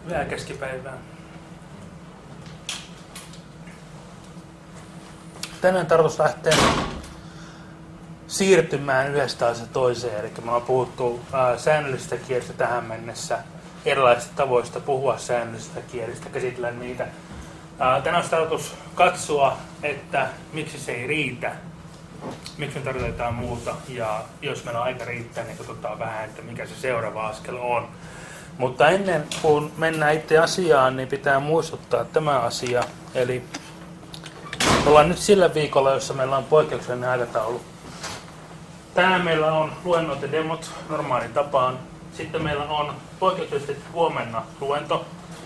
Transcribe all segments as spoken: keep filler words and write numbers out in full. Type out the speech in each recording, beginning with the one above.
Hyvää keskipäivää. Tänään tarkoitus lähteä siirtymään yhdestä asiasta toiseen. Eli me ollaan puhuttu ää, säännöllisistä kielistä tähän mennessä, erilaisista tavoista puhua säännöllisistä kielistä, käsitellä niitä. Ää, tänään on tarkoitus katsoa, että miksi se ei riitä, miksi me tarvitaan jotain muuta, ja jos meillä on aika riittää, niin katsotaan vähän, että mikä se seuraava askel on. Mutta ennen kuin mennään itse asiaan, niin pitää muistuttaa tämä asia. Eli ollaan nyt sillä viikolla, jossa meillä on poikkeuksellinen aikataulu. Tänään meillä on luennot ja demot normaalin tapaan. Sitten meillä on poikkeuksellisesti huomenna luento.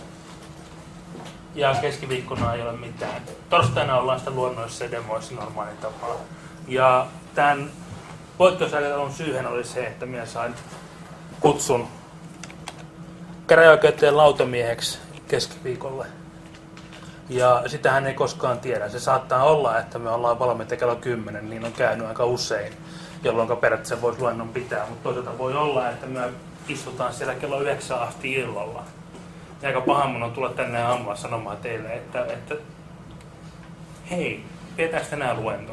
Ja keskiviikkona ei ole mitään. Torstaina ollaan sitten luennoissa ja demoissa normaalin tapaan. Ja tämän poikkeusaikataulun syyhän oli se, että minä sain kutsun käräjäoikeuteen lautamieheksi keskiviikolle. Ja sitähän ei koskaan tiedä. Se saattaa olla, että me ollaan valmiita kello kymmenen, niin on käynyt aika usein, jolloin periaatteessa voisi luennon pitää. Mutta toisaalta voi olla, että me istutaan siellä kello yhdeksän asti illalla. Ja aika paha mun on tulla tänne aamulla sanomaan teille, että, että hei, pidetään tänään luento.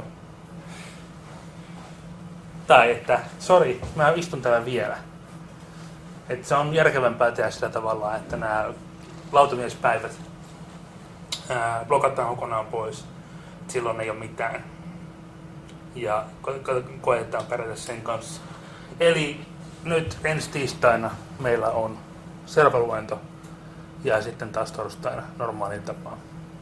Tai että, sori, mä istun täällä vielä. Että se on järkevämpää tehdä sillä tavalla, että nämä lautamiespäivät ää, blokataan kokonaan pois. Silloin ei ole mitään. Ja ko- ko- koetetaan pärjätä sen kanssa. Eli nyt ensi tiistaina meillä on servaluento ja sitten taas torstaina normaalin tapaan.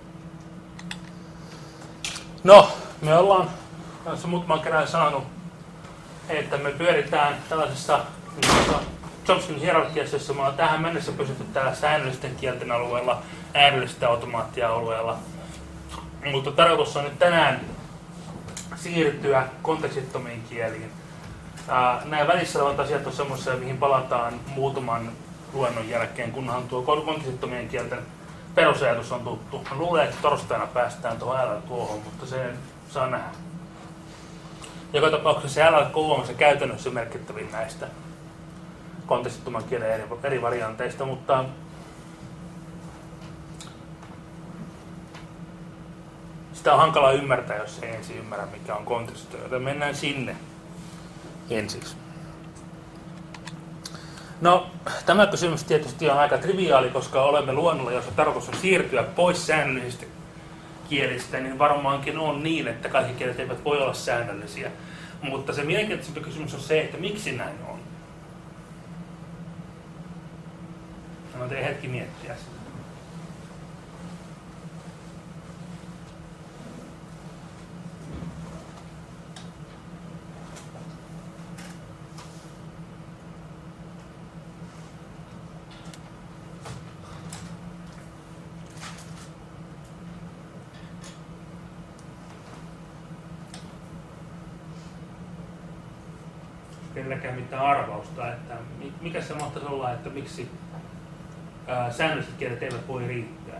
No, me ollaan tässä muutaman kerran sanonut, että me pyöritään tällaisessa Chomskyn hierarkiassa, jossa me ollaan tähän mennessä pysytty täällä säännöllisten kielten alueella, äärellisten automaattia-alueella. Mutta tarkoitus on nyt tänään siirtyä kontekstittomiin kieliin. Nämä välissä olevat asiat on semmoisia, mihin palataan muutaman luennon jälkeen, kunhan tuo kontekstittomien kielten perusajatus on tuttu. Mä luulen, että torstaina päästään tuohon älä tuohon, mutta se saa nähdä. Joka tapauksessa se älä on se käytännössä merkittävin näistä kontekstittoman kielen eri, eri varianteista, mutta sitä on hankala ymmärtää, jos ei ensin ymmärrä, mikä on konteksti, joten mennään sinne ensiksi. No, tämä kysymys tietysti on aika triviaali, koska olemme luonnolla, jossa tarkoitus on siirtyä pois säännöllisistä kielistä, niin varmaankin on niin, että kaikki kielet eivät voi olla säännöllisiä. Mutta se mielenkiintoisempi kysymys on se, että miksi näin on. Mä tein hetki miettiä sitä. Kenelläkään mitään arvausta, että mikä se mahtaisi olla, että miksi ää, säännölliset kielet eivät voi riittää.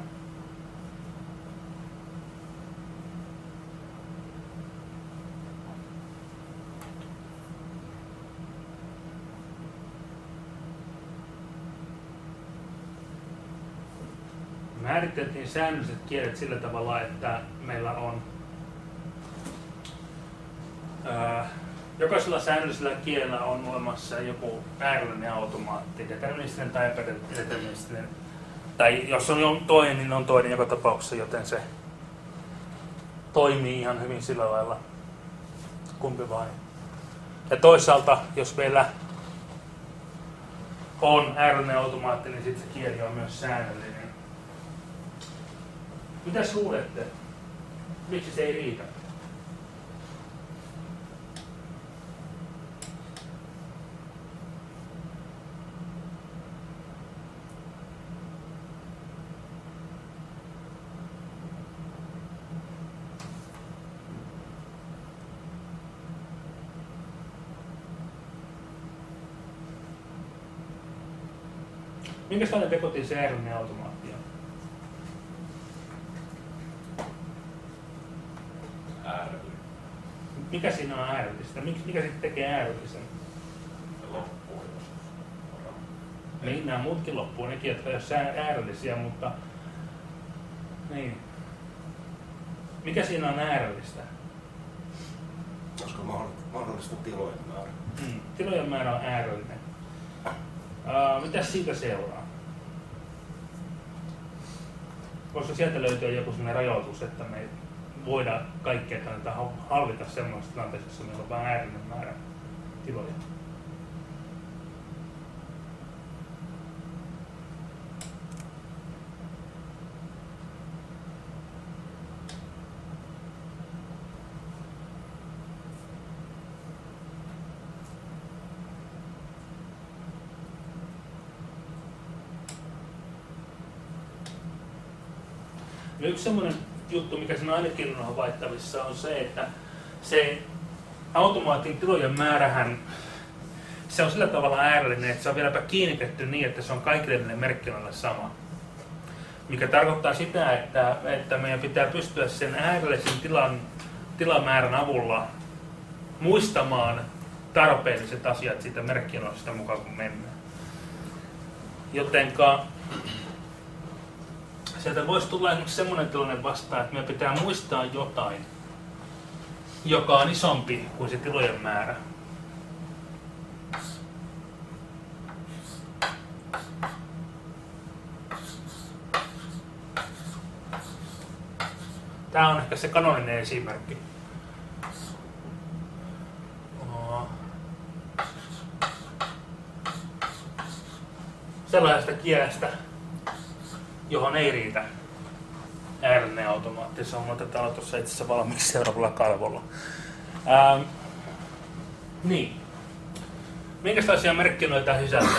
Määriteltiin säännölliset kielet sillä tavalla, että meillä on ää, jokaisella säännöllisellä kielellä on olemassa joku äärellinen automaatti, deterministinen tai epädeterministinen. Tai jos on jo toinen, niin on toinen joka tapauksessa, joten se toimii ihan hyvin sillä lailla, kumpi vain. Ja toisaalta, jos meillä on äärellinen automaatti, niin sitten se kieli on myös säännöllinen. Mitäs luulette? Miksi se ei riitä? Minkälainen tekotin se äärellinen automaatti on? Äärellinen. Mikä siinä on äärellistä? Mikä sitten tekee äärellisen? Loppuun. Niin, nämä muutkin loppuu, nekin, jotka ei ole äärellisiä, mutta... Niin. Mikä siinä on äärellistä? Koska mahdollista tilojen määrä. Hmm. Tilojen määrä on äärellinen. Uh, mitäs siitä seuraa? Voisiko sieltä löytyä joku sellainen rajoitus, että me ei voida kaikkea kannattaa hallita semmoisessa tilanteessa, jossa meillä on vain äärellinen määrä tiloja? No yksi semmoinen juttu, mikä siinä ainakin on havaittavissa, on se, että se automaatin tilojen määrähän, se on sillä tavalla äärellinen, että se on vieläpä kiinnitetty niin, että se on kaikille niille merkkinoille sama. Mikä tarkoittaa sitä, että, että meidän pitää pystyä sen äärellisen tilan, tilamäärän avulla muistamaan tarpeelliset asiat siitä merkkinoista mukaan kun mennään. Jotenka sieltä voisi tulla esimerkiksi semmoinen tilanne vastaan, että meidän pitää muistaa jotain, joka on isompi kuin se tilojen määrä. Tämä on ehkä se kanoninen esimerkki. Sellaisesta kielestä, johon ei riitä äärellinen automaatti. Se on otetaan tuossa itse asiassa valmiiksi seuraavalla kalvolla. Ähm, niin. Minkälaisia merkkinoita sisältää?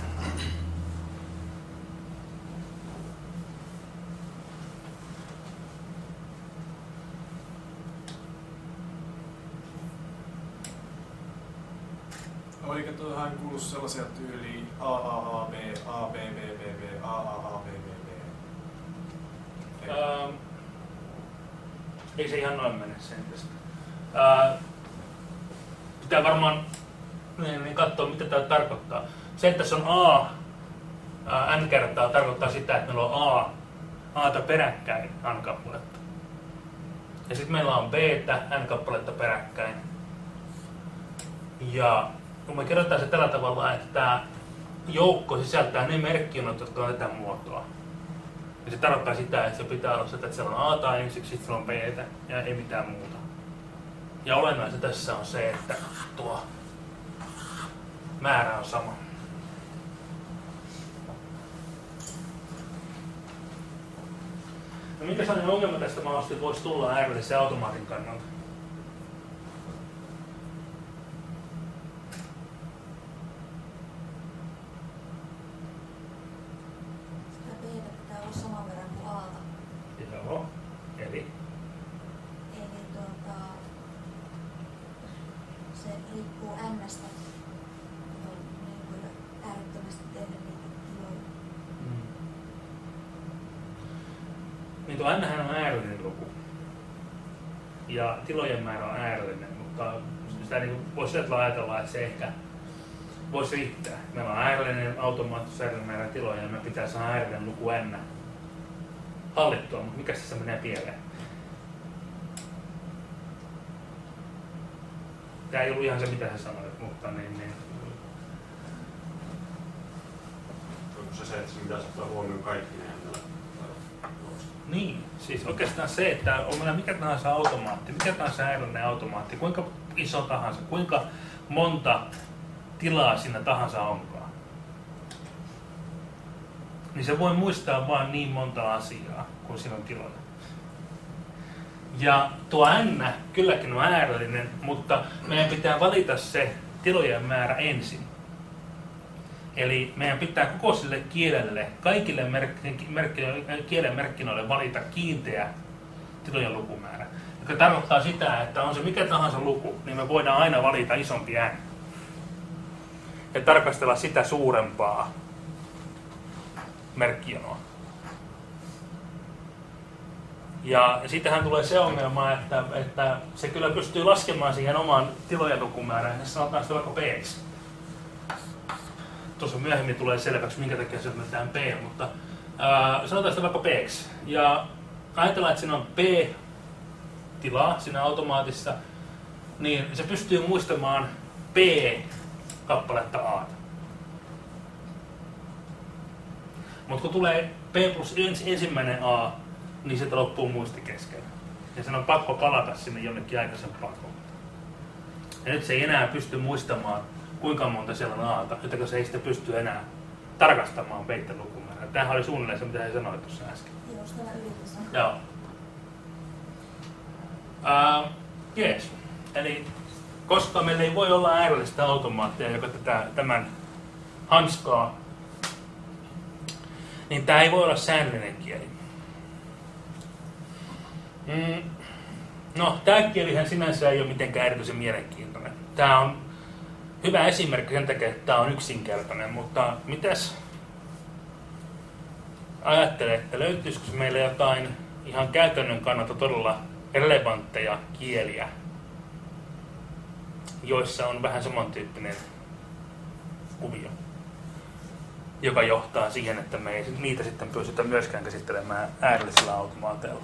Oliko tuohon kuullut sellaisia tyyliä A A A B, A B B B B, A A A B B B? Ähm, ei se ihan noin mene sen tästä. Äh, pitää varmaan niin, niin katsoa, mitä tämä tarkoittaa. Se, että se on A, ää, n kertaa, tarkoittaa sitä, että meillä on A, A:ta peräkkäin n-kappaletta. Ja sitten meillä on B:tä, n-kappaletta peräkkäin. Ja kun me kerrotaan se tällä tavalla, että tämä joukko sisältää ne merkkiunot, jotka on tätä muotoa. Ja se tarkoittaa sitä, että se pitää olla sitä, että siellä on A:ta ensiksi, sitten on B:tä ja ei mitään muuta. Ja olennaista tässä on se, että tuo määrä on sama. No minkä sellainen ongelma tästä mahdollisesti voisi tulla äärellisen automaatin kannalta? Sitä B:tä pitää olla saman verran kuin A:ta. Joo, eli? Eli tuota, se riippuu N:stä. On niin kuin äärettömästi tehdä niitä tiloja. Mm. Niin tuo N:hän on äärellinen luku. Ja tilojen määrä on äärellinen, mutta sitä niin voisi ajatella, että se ehkä voisi riittää. Meillä on äärellinen automaattisesti äärellinen määrä tiloja ja me pitää saada äärellinen luku N hallittua, mutta mikä se menee pieleen? Tämä ei ollut ihan se, mitä sä sanoit, mutta niin... niin. Onko se se, että se pitäisi ottaa huomioon kaikki ne hänellä? Niin, siis oikeastaan se, että on meillä mikä tahansa automaatti, mikä tahansa äärellinen automaatti, kuinka iso tahansa, kuinka monta tilaa siinä tahansa onkaan. Niin se voi muistaa vain niin monta asiaa, kuin siinä on tiloja. Ja tuo N kylläkin on äärellinen, mutta meidän pitää valita se tilojen määrä ensin. Eli meidän pitää koko sille kielelle, kaikille merk- merk- kielen merkkinoille valita kiinteä tilojen lukumäärä. Joka tarkoittaa sitä, että on se mikä tahansa luku, niin me voidaan aina valita isompi N. Ja tarkastella sitä suurempaa merkkionoa. Ja siitähän tulee se ongelma, että, että se kyllä pystyy laskemaan siihen omaan tilojen lukumäärään, ja sanotaan sitä vaikka B:ksi. tuossa myöhemmin tulee selväksi, minkä takia se on P, mutta ää, sanotaan sitä vaikka P:ksi. Ja ajatellaan, että siinä on P-tilaa siinä automaatissa, niin se pystyy muistamaan P-kappaletta A. Mutta kun tulee P plus ensimmäinen A, niin sieltä loppuu muisti kesken. Ja sen on pakko palata sinne jonnekin aikaisempaan kohtaan. Ja nyt se ei enää pysty muistamaan, kuinka monta siellä on Aata, joten se ei sitä pysty enää tarkastamaan peitten lukumäärää. Tämähän oli suunnilleen se, mitä he sanoivat tuossa äsken. Joustava yritys on. Joo. Uh, jees. Eli koska meillä ei voi olla äärellistä automaattia, joka tätä, tämän hanskaa, niin tämä ei voi olla säännöllinen kieli. Mm. No, tämä kielihän sinänsä ei ole mitenkään erityisen mielenkiintoinen. Tämä on hyvä esimerkki sen takia, että tämä on yksinkertainen, mutta mitäs ajattelette, löytyisikö meillä jotain ihan käytännön kannalta todella relevantteja kieliä, joissa on vähän samantyyppinen kuvio, joka johtaa siihen, että me ei niitä sitten pystytä myöskään käsittelemään äärellisellä automaateilla.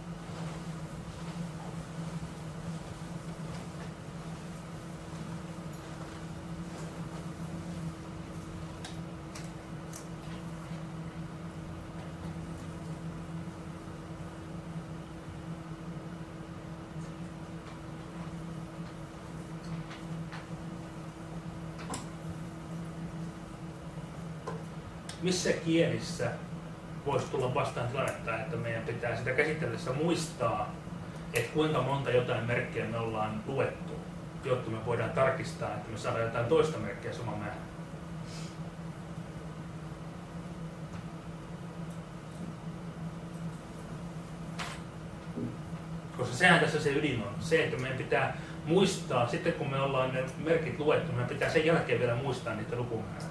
Missä kielissä voisi tulla vastaan tilannetta, että meidän pitää sitä käsitellessä muistaa, että kuinka monta jotain merkkiä me ollaan luettu, jotta me voidaan tarkistaa, että me saadaan jotain toista merkkiä sama määrä. Koska sehän tässä se ydin on, se, että meidän pitää muistaa, sitten kun me ollaan ne merkit luettu, meidän pitää sen jälkeen vielä muistaa niitä lukumäärää.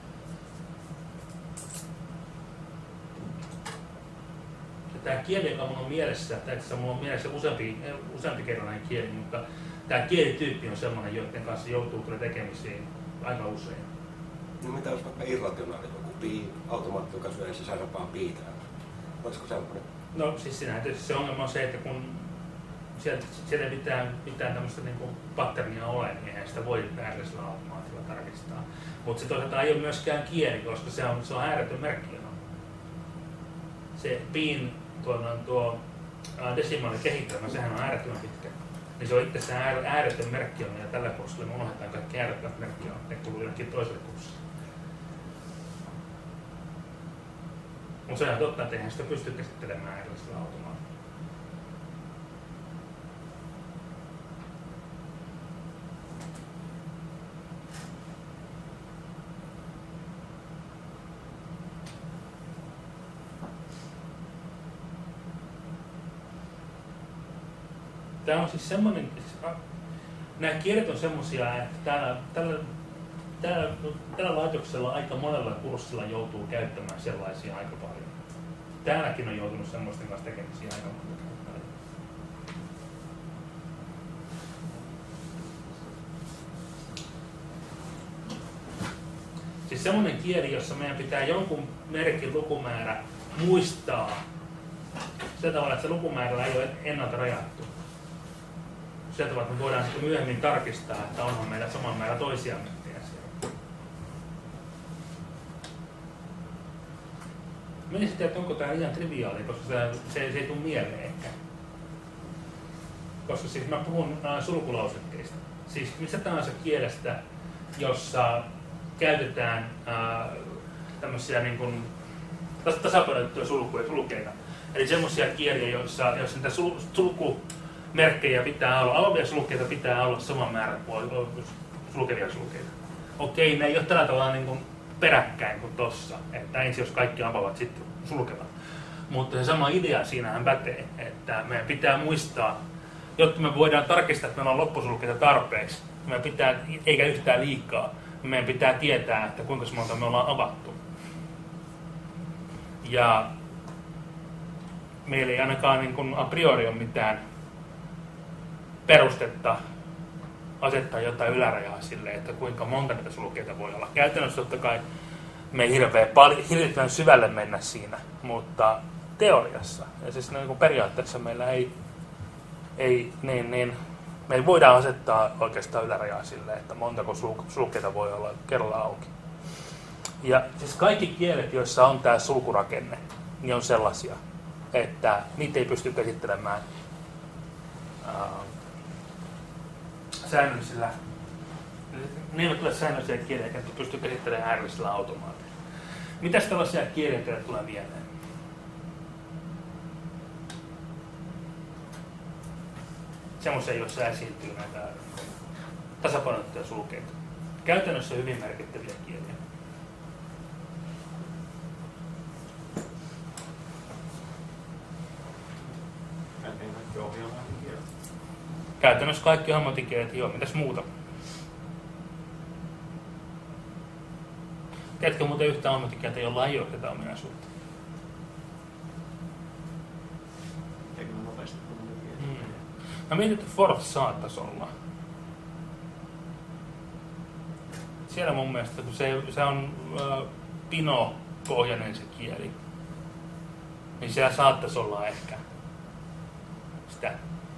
Tämä kieli, joka minulla on mielessä, tai itse minulla on mielessä useampi, useampi kerrallinen kieli, mutta tämä kielityyppi on sellainen, joiden kanssa joutuu kyllä tekemisiin aika usein. No mitä jos vaikka irrationaali, joku pii, automaatti, joka syö sisäänpään piitä? Olisiko sellainen? No siis sinähän tietysti se ongelma on se, että kun siellä, siellä ei mitään, mitään tämmöistä niin kuin patternia ole, niin eihän sitä voi äärellisellä automaatilla tarkistaa. Mutta se toisaalta ei ole myöskään kieli, koska se on, se on ääretön merkki. Se piin tuo, tuo desimaalikehittämä, sehän on äärettömän pitkä. Niin se on itse ääretön merkki on, ja tällä kurssilla me unohdetaan kaikki äärettömät merkkiä, ne kuuluu jonnekin toiselle kurssille. Mutta se on totta, että eihän sitä pysty käsittelemään äärellisellä automaatilla. Tämä on siis semmoinen, nämä kielet on semmoisia, että täällä, tällä, täällä, tällä laitoksella aika monella kurssilla joutuu käyttämään sellaisia aika paljon. Täälläkin on joutunut semmoisten kanssa tekemisiä aika paljon. Siis semmoinen kieli, jossa meidän pitää jonkun merkin lukumäärä muistaa sillä tavalla, että se lukumäärä ei ole ennalta rajattu. Sillä tavalla, että me voidaan sitten myöhemmin tarkistaa, että onhan meillä saman määrä toisia merkkejä siellä. Menisit, että onko tämä liian triviaali, koska se, se, se ei tule mieleen ehkä. Koska siis mä puhun äh, sulkulausekkeista. Siis missä tahansa kielestä, jossa käytetään äh, tämmöisiä niin kuin tasapainotettuja sulkuja, sulkeita. Eli semmoisia kieliä, joissa, joissa niitä sul, sulkumerkkejä pitää olla, avaavia sulkeita pitää olla saman määrän kuin sulkevia sulkeita. Okei, ne ei ole tällä tavalla niin kuin peräkkäin kuin tossa, että ensin jos kaikki avaavat, sitten sulkevat. Mutta se sama idea siinähän pätee, että meidän pitää muistaa, jotta me voidaan tarkistaa, että meillä on loppusulkeita tarpeeksi, meidän pitää, eikä yhtään liikaa, meidän pitää tietää, että kuinka monta me ollaan avattu. Ja meillä ei ainakaan niin kuin a priori ole mitään perustetta asettaa jotain ylärajaa sille, että kuinka monta näitä sulkeita voi olla. Käytännössä totta kai me ei hirveän, paljon, hirveän syvälle mennä siinä, mutta teoriassa, ja siis niin kuin periaatteessa meillä ei, ei niin, niin, me ei voida asettaa oikeastaan ylärajaa sille, että montako sulkeita voi olla kerralla auki. Ja siis kaikki kielet, joissa on tämä sulkurakenne, niin on sellaisia, että niitä ei pysty käsittelemään ää, säännöllisillä, ne eivät ole säännöllisiä kieliä, jotka pystyy käsittelemään äärellisillä automaateilla. Mitäs tällaisia kieliä teille tulee mieleen? Semmoisia, joissa esiintyy näitä tasapainottuja sulkeita. Käytännössä hyvin merkittäviä kieliä. Käytännössä kaikki ammattikielet, joo, mitäs muuta? Tiedätkö muuten yhtä ammattikieltä, jolla ei ole tätä ominaisuutta? Eikö ne nopeasti kommunikoida? Mm. Mä mietin, että Forth saattaisi olla. Siellä mun mielestä, kun se, se on äh, pino-pohjainen se kieli, niin siellä saattaisi olla ehkä sitä.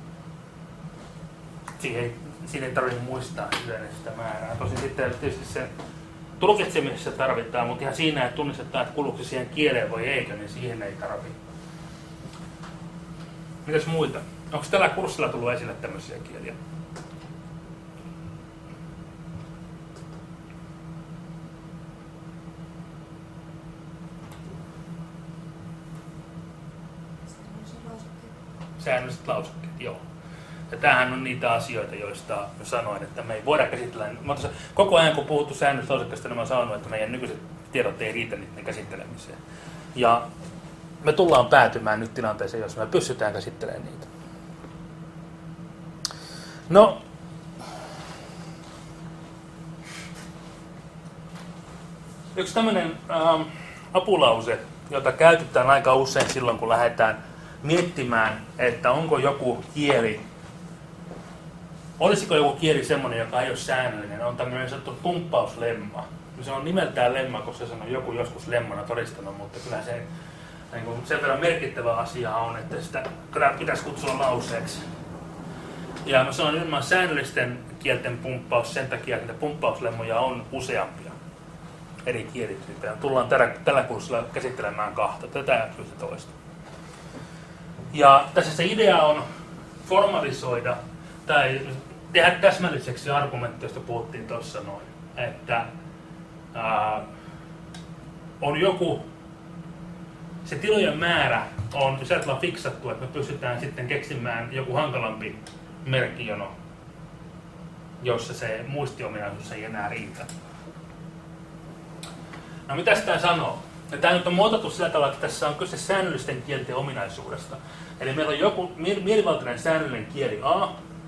Siihen, siihen ei tarvitse muistaa sitä määrää. Tosin sitten tietysti se tulkitsemisessa tarvitaan, mutta ihan siinä, että tunnistetaan, että kuuluuko se siihen kieleen vai eikö, niin siihen ei tarvitse. Mitäs muita? Onko tällä kurssilla tullut esille tämmöisiä kieliä? Säännölliset lausekkeet, joo. Ja tämähän on niitä asioita, joista mä sanoin, että me ei voida käsitellä. Mä tuossa, koko ajan kun puhuttu säännöllisistä lausekkeista, niin mä sanon, että meidän nykyiset tiedot ei riitä niiden käsittelemiseen. Ja me tullaan päätymään nyt tilanteeseen, jos me pystytään käsittelemään niitä. No, yksi tämmöinen ähm, apulause, jota käytetään aika usein silloin, kun lähdetään miettimään, että onko joku kieli, olisiko joku kieli semmoinen, joka ei ole säännöllinen, on tämmöinen sanottu pumppauslemma. Se on nimeltään lemma, koska se on joku joskus lemmana todistanut, mutta kyllä se niin kuin sen verran merkittävä asia on, että sitä pitäisi kutsua lauseeksi. Ja mä sanon ilman säännöllisten kielten pumppaus sen takia, että pumppauslemmoja on useampia eri kielityyppejä. Tullaan tällä, tällä kurssilla käsittelemään kahta, tätä ja toista. Ja tässä se idea on formalisoida tai tehdä täsmälliseksi argumentti, josta puhuttiin tuossa noin, että ää, on joku, se tilojen määrä on sillä fiksattu, että me pystytään sitten keksimään joku hankalampi merkkijono, jossa se muistiominaisuus ei enää riitä. No mitä tämä sanoo? Ja tämä nyt on muotoiltu sillä tavalla, että tässä on kyse säännöllisten kielten ominaisuudesta. Eli meillä on joku mielivaltainen säännöllinen kieli A,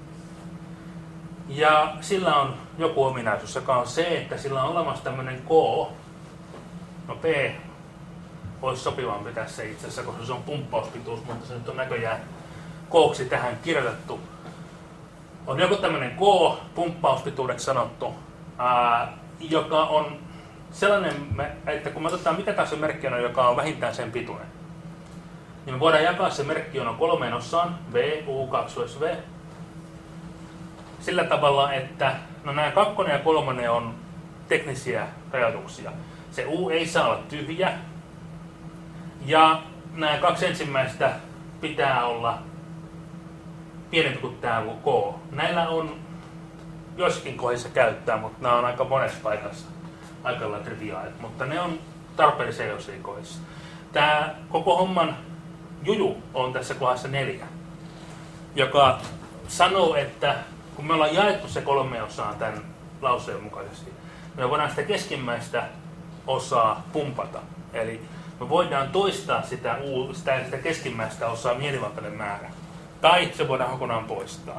ja sillä on joku ominaisuus, joka on se, että sillä on olemassa tämmöinen K, no P olisi sopivampi tässä itse asiassa, koska se on pumppauspituus, mutta se nyt on näköjään K:ksi tähän kirjoitettu. On joku tämmöinen K, pumppauspituudeksi sanottu, ää, joka on sellainen, että kun me otetaan mikä tahansa merkkijono, joka on vähintään sen pituinen, niin me voidaan jakaa se merkkijono kolmeen osaan, V, U, kaksi V, sillä tavalla, että no nämä kakkonen ja kolmonen on teknisiä rajoituksia. Se U ei saa olla tyhjä, ja nämä kaksi ensimmäistä pitää olla pienempi kuin tämä K. Näillä on joissakin kohdissa käyttää, mutta nämä on aika monessa paikassa aika lailla triviaalit, mutta ne on tarpeellisia jossakin kohdissa. Tämä koko homman juju on tässä kohdassa neljä, joka sanoo, että kun me ollaan jaettu se kolme osaan tämän lauseen mukaisesti, me voidaan sitä keskimmäistä osaa pumpata. Eli me voidaan toistaa sitä, sitä, sitä keskimmäistä osaa mielivaltainen määrä. Tai se voidaan kokonaan poistaa.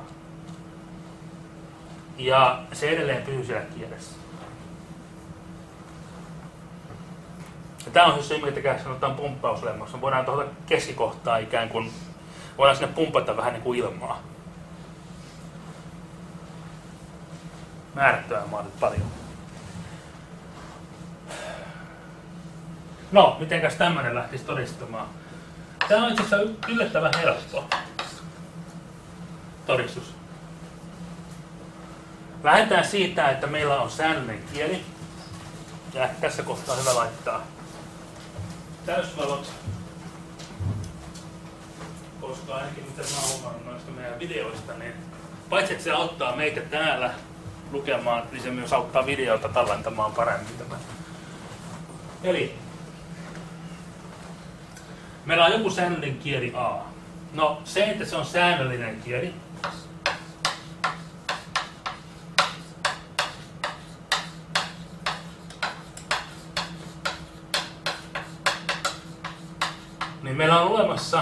Ja se edelleen pysyy siellä kielessä. Ja tämä on se, mitä sanotaan pumppauslemmossa. Voidaan tuoda keskikohtaa ikään kuin, voidaan sinne pumpata vähän niin kuin ilmaa. määrättömän maalit paljon. No, mitenkäs tämmönen lähtisi todistamaan? Tämä on itse asiassa yllättävän helppo todistus. Lähdetään siitä, että meillä on säännöllinen kieli. Ja tässä kohtaa on hyvä laittaa täysvalot. Koska ainakin mitä mä oon huomannut noista meidän videoista, niin paitsi että se auttaa meitä täällä lukemaan, niin se myös auttaa videota tallentamaan paremmin tämän. Eli meillä on joku säännöllinen kieli A. No se, että se on säännöllinen kieli, niin meillä on olemassa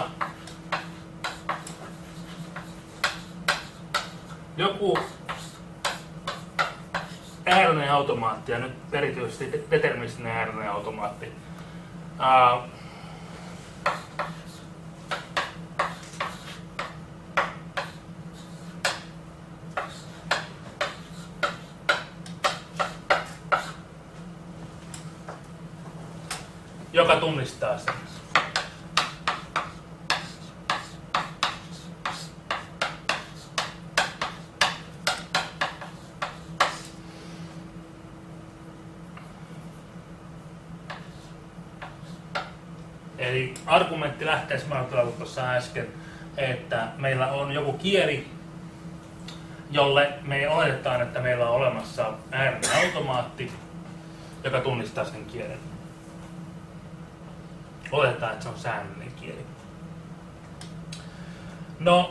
joku äärellinen automaatti, ja nyt erityisesti deterministinen äärellinen automaatti. Uh, joka tunnistaa sen. Eli argumentti lähtee samalla tavalla kuin tuossa äsken, että meillä on joku kieli, jolle me oletetaan, että meillä on olemassa äärellinen automaatti, joka tunnistaa sen kielen. Oletetaan, että se on säännöllinen kieli. No,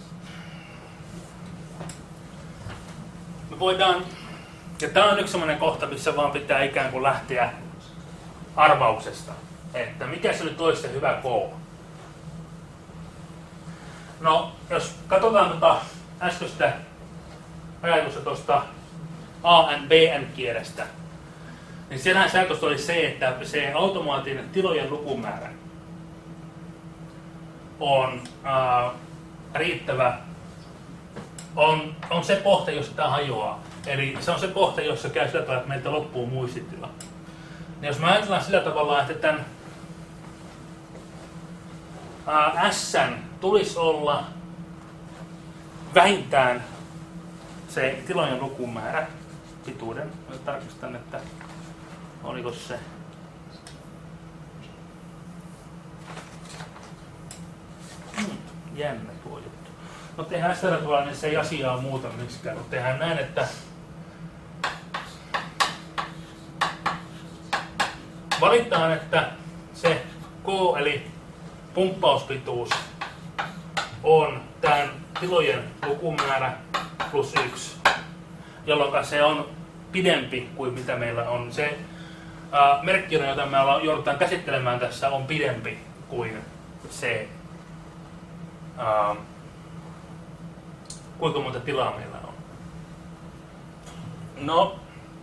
me voidaan, ja tämä on yksi sellainen kohta, missä vaan pitää ikään kuin lähteä arvauksesta, että mikä se nyt olisi se hyvä K. No, jos katsotaan tuota äskeistä ajatusta tuosta A N B N-kielestä, niin siellähän se ajatus oli se, että se automaattinen tilojen lukumäärä on ää, riittävä, on, on se kohta, jossa tämä hajoaa. Eli se on se kohta, jossa käy sillä tavalla, että meiltä loppuu muistitila. Ja jos me ajatellaan sillä tavalla, että tämän ää, S:n tulisi olla vähintään se tilojen lukumäärä, pituuden, mä tarkistan, että oliko se hmm, jännä tuo juttu. No tehdään sitä tavalla, niin se ei asiaa muuta miksikään, mutta tehdään näin, että valitaan, että se K eli pumppauspituus on tämän tilojen lukumäärä plus yksi, jolloin se on pidempi kuin mitä meillä on. Se ää, merkkina, jota me joudutaan käsittelemään tässä, on pidempi kuin se, ää, kuinka monta tilaa meillä on. No,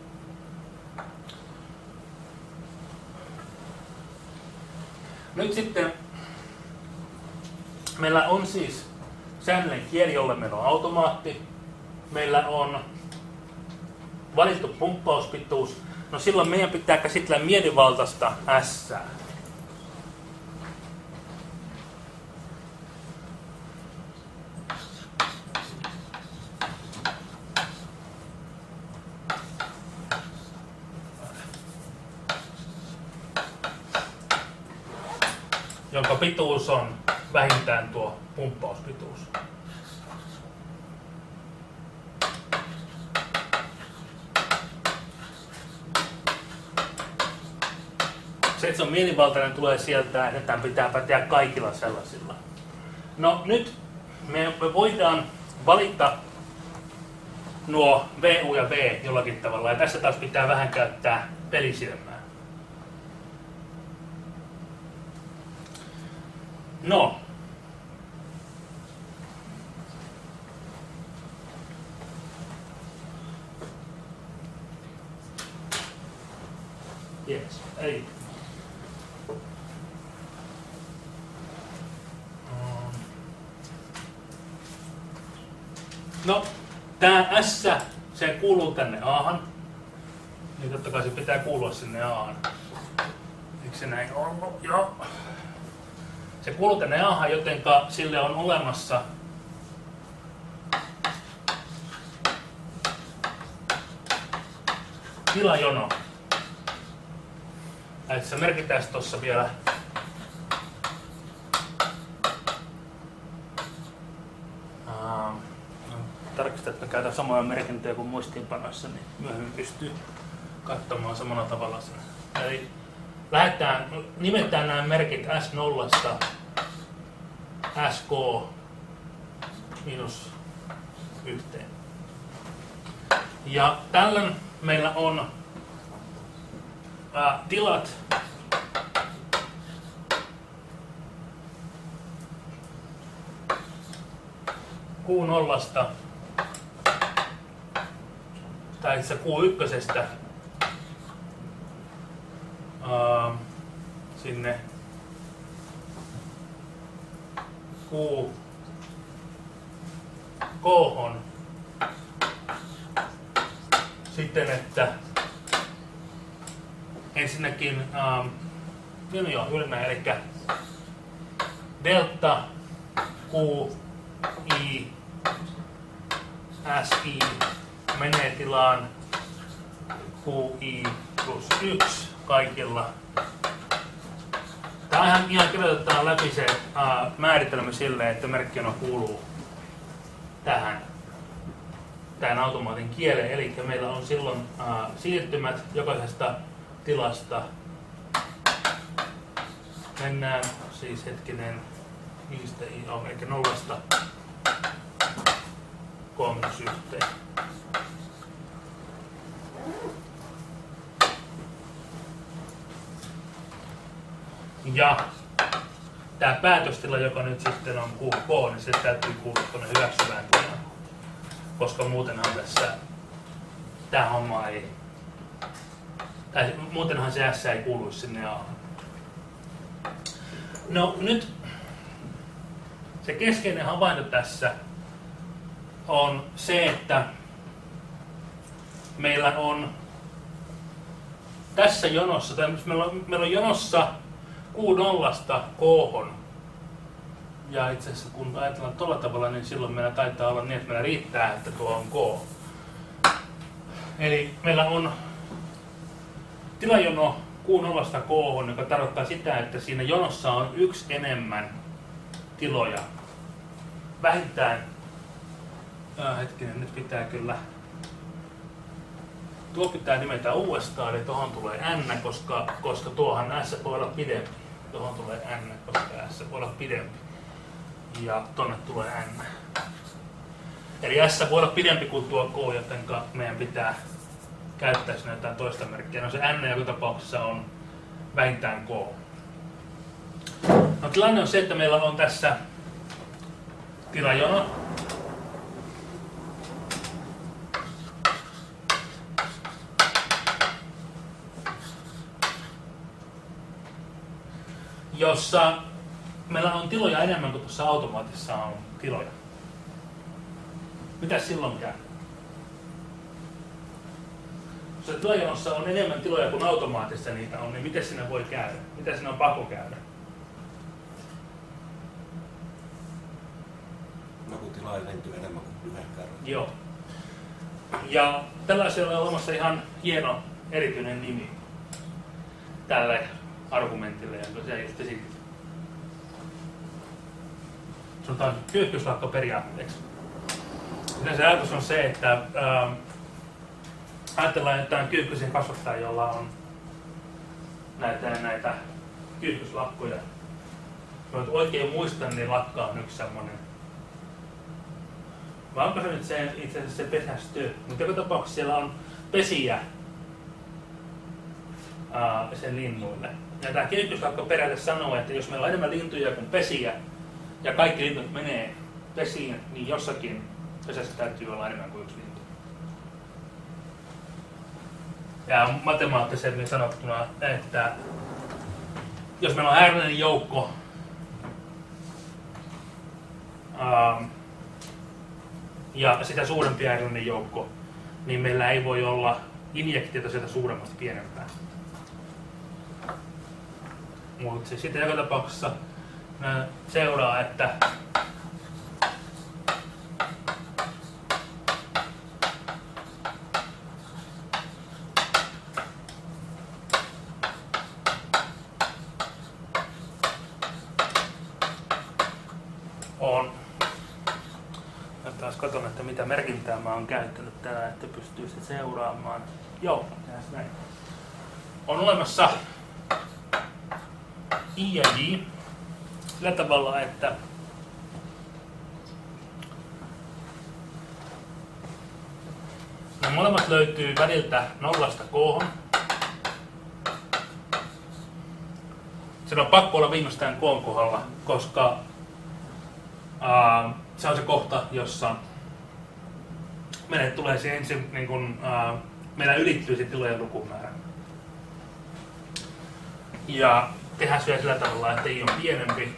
nyt sitten meillä on siis säännöllinen kieli, jolle meillä on automaatti. Meillä on valittu pumppauspituus. No silloin meidän pitää käsitellä mielivaltaista S. Jonka pituus on vähintään tuo pumppauspituus. Se, että se on mielivaltainen, tulee sieltä, että tämän pitää päteä kaikilla sellaisilla. No nyt me, me voidaan valita nuo V, U ja V jollakin tavalla, ja tässä taas pitää vähän käyttää pelisilmää. No. Yes, ei. No, tämä S se kuuluu tänne A:han, niin totta kai se pitää kuulua sinne A:han. Eikö se näin ollut? Joo. Se kuuluu tänne A:han, jotenka sille on olemassa tilajono. Se merkitään tuossa vielä uh, tarkistaa, että käytän samoja merkintöjä kuin muistiinpanoissa, niin myöhemmin pystyy katsomaan samalla tavalla sen. Eli lähdetään, nimetään nämä merkit S nolla S K miinus yhteen. Ja tällöin meillä on ää, tilat Q nollasta tai itse Q ykkösestä ää, sinne Q K:hon siten, että ensinnäkin ähm, no joo, ylmä, eli delta Q I S I menee tilaan Q I plus yksi kaikilla. Tämähän ihan kirjoitetaan läpi se äh, määritelmä silleen, että merkkijano kuuluu tähän tämän automaatin kieleen, eli meillä on silloin äh, siirtymät jokaisesta tilasta. Mennään siis hetkinen niistä on, eli nollasta kolmas yhteen. Ja tämä päätöstila, joka nyt sitten on Q K, niin se täytyy kuulua tuonne hyväksyvään tilaan. Koska muutenhan tässä tämä homma ei, tai muutenhan se S ei kuuluisi sinne A. No nyt se keskeinen havainto tässä on se, että meillä on tässä jonossa, tai meillä on, meillä on jonossa Q nollasta K:hon. Ja itse asiassa kun ajatellaan tuolla tavalla, niin silloin meillä taitaa olla niin, että meillä riittää, että tuo on K. Eli meillä on tilajono Q nollasta K:hon, joka tarkoittaa sitä, että siinä jonossa on yksi enemmän tiloja. Vähintään, äh, hetkinen, nyt pitää kyllä, tuo pitää nimetä uudestaan, eli tuohon tulee N, koska, koska tuohan S voi olla pidempi. Tuohon tulee N, koska S voi olla pidempi. Ja tonne tulee N. Eli S voi olla pidempi kuin tuo K, joten meidän pitää käyttää sinne jotain toista merkkiä. No se N joka tapauksessa on vähintään K. No tilanne on se, että meillä on tässä tilajono. Jossa meillä on tiloja enemmän kuin tuossa automaatissa on tiloja. Mitä silloin käy? Jos tilajonossa on enemmän tiloja kuin automaatissa niitä on, niin miten siinä voi käydä? Mitä siinä on pakko käydä? No kun tilaa lentyy enemmän kuin yhden kerran. Joo. Ja tällaisella on olemassa ihan hieno erityinen nimi tälle argumentille, jonka se just esitti. Sanotaan kyyhkyslakkoperiaatteeksi. Se ajatus on se, että ää, ajatellaan, että on kyyhkysen kasvattaja, jolla on näitä, näitä kyyhkyslakkoja. Jos oikein muistan, niin lakka on yksi semmoinen. Vai onko se nyt se, itse asiassa se pesästö? Mutta joka tapauksessa siellä on pesiä ää, sen linnuille. Ja tämä kyyhkyslakkoperiaate sanoo, että jos meillä on enemmän lintuja kuin pesiä, ja kaikki linnut menee pesiin, niin jossakin pesässä täytyy olla enemmän kuin yksi lintu. Ja matemaattisemmin sanottuna, että jos meillä on äärellinen joukko ää, ja sitä suurempi äärellinen joukko, niin meillä ei voi olla injektiota sieltä suuremmasta pienempään. Mutta siis sitten joka tapauksessa seuraa, että on. Mä taas katson, että mitä merkintää mä oon käyttänyt täällä, että pystyy sitten seuraamaan. Joo, näin. On olemassa I ja J sillä tavalla, että ne molemmat löytyy väliltä nollasta kohon. Se on pakko olla viimeistään koon kohdalla, koska ää, se on se kohta, jossa meille tulee se ensin, niin kun, ää, meillä ylittyy se tilojen lukumäärä. Ja tehdään se sillä tavalla, että I on pienempi.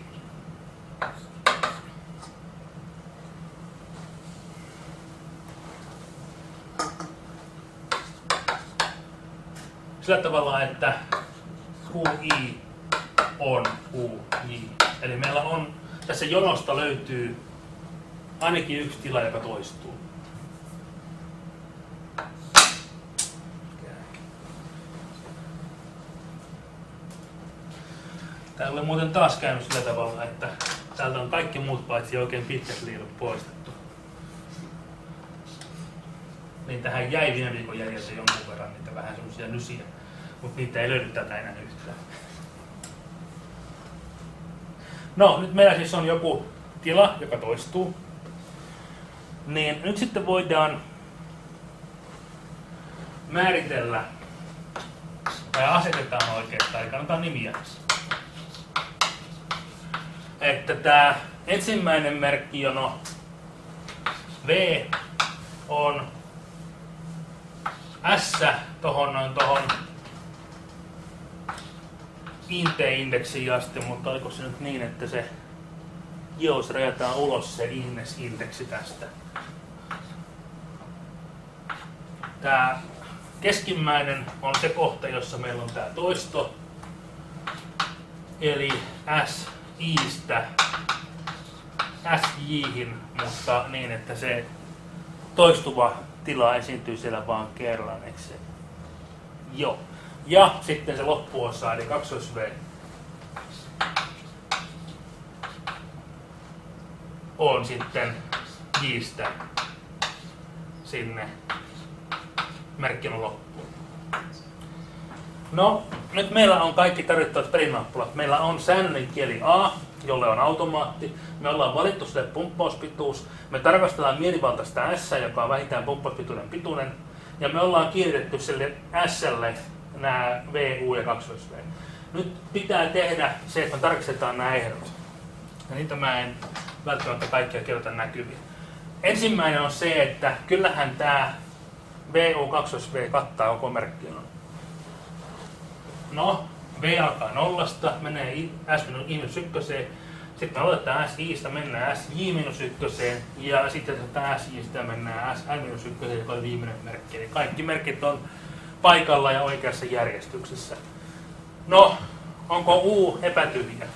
Sillä tavalla, että Q I on Q J. Eli meillä on, tässä jonosta löytyy ainakin yksi tila, joka toistuu. Täällä on muuten taas käynyt sillä tavalla, että täältä on kaikki muut paitsi oikein pitkät liidot poistettu. Niin tähän jäi viime viikon jäljellä jonkun verran niitä vähän semmosia nysiä, mutta niitä ei löydy tätä enää yhtään. No, nyt meillä siis on joku tila, joka toistuu. Niin nyt sitten voidaan määritellä, tai asetetaan oikeastaan, ei kannata nimiä. Että tämä ensimmäinen merkkijono V on S tohon noin tohon int-indeksiin asti, mutta oliko se nyt niin, että se jos rajataan ulos se indeksi tästä. Tämä keskimmäinen on se kohta, jossa meillä on tämä toisto, eli S I:stä S J:hin, mutta niin, että se toistuva tila esiintyy siellä vaan kerran, eikö se? Joo. Ja sitten se loppuosa, eli kaksi V on sitten J:stä sinne merkkinon loppuun. No, nyt meillä on kaikki tarvittavat pelinappulat. Meillä on säännöllinen kieli A, jolle on automaatti. Me ollaan valittu sille pumppauspituus. Me tarkastellaan mielivaltaista S, joka on vähintään pumppauspituuden pituinen. Ja me ollaan kiinnitetty sille S:lle nämä V, U ja kaksi V. Nyt pitää tehdä se, että me tarkistetaan nämä ehdot. Ja niitä mä en välttämättä kaikkia kirjoita näkyviin. Ensimmäinen on se, että kyllähän tämä V, U, kaksi V kattaa koko merkkijonon. No, V alkaa nollasta, menee S minus yksi, sitten me aloitetaan S I:stä, mennään S J minus yksi, ja sitten tätä S J:stä mennään S L minus yksi, joka on viimeinen merkki. Eli kaikki merkit on paikalla ja oikeassa järjestyksessä. No, onko U epätyhjä?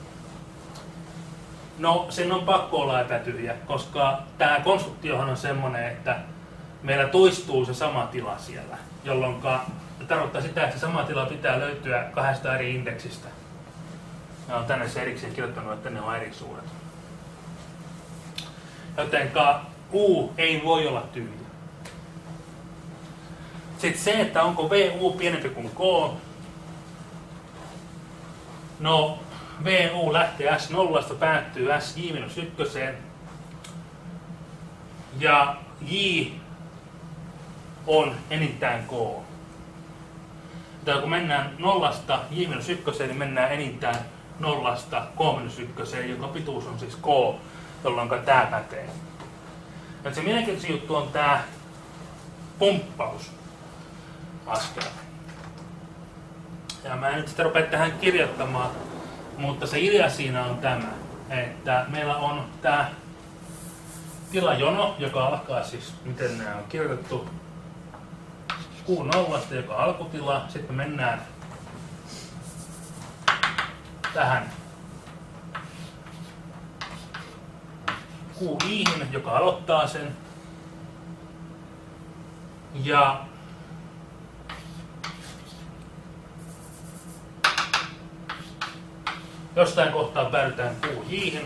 No, sen on pakko olla epätyhjä, koska tämä konstruktiohan on semmoinen, että meillä toistuu se sama tila siellä, jolloin tarkoittaa sitä, että se sama tila pitää löytyä kahdesta eri indeksistä. Mä oon tänne se erikseen kirjoittanut, että ne on eri suuret. Jotenka U ei voi olla tyhjä. Sitten se, että onko V U pienempi kuin K. No, V U lähtee S nollasta, päättyy S J minus yksi. Ja J on enintään K. Tai kun mennään nollasta J minus yksi, niin mennään enintään nollasta K minus yksi, joka pituus on siis K, jolloin tämä pätee. Ja se mielenkiintoinen juttu on tämä pumppaus askel. Ja mä en nyt sitä rupea tähän kirjoittamaan, mutta se idea siinä on tämä, että meillä on tämä tilajono, joka alkaa siis, miten nämä on kirjoitettu, Q nollasta, joka on alkutila. Sitten me mennään tähän Q i:hin, joka aloittaa sen. Ja jostain kohtaa päädytään Q J:hin,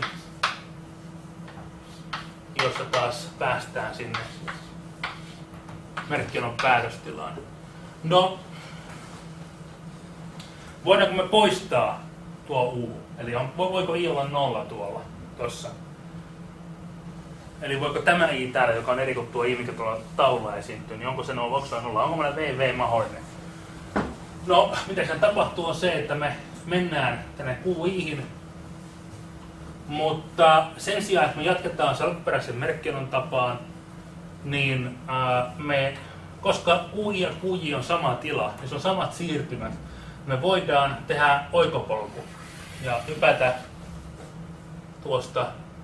jossa taas päästään sinne merkkionon päätöstilaan. No, voidaanko me poistaa tuo U? Eli on, voiko I olla nolla tuolla tossa? Eli voiko tämä I täällä, joka on eri kuin tuo I, mikä tuolla taululla esiintyy, niin onko se nolla, onko se nolla, onko meillä V V mahdollinen? No, mitä sen tapahtuu on se, että me mennään tänne Q I:hin, mutta sen sijaan, että me jatketaan se alkuperäisen merkkionon tapaan, niin ää, me, koska Q I ja Q J on sama tila, niin se on samat siirtymät, me voidaan tehdä oikopolku ja hypätä tuosta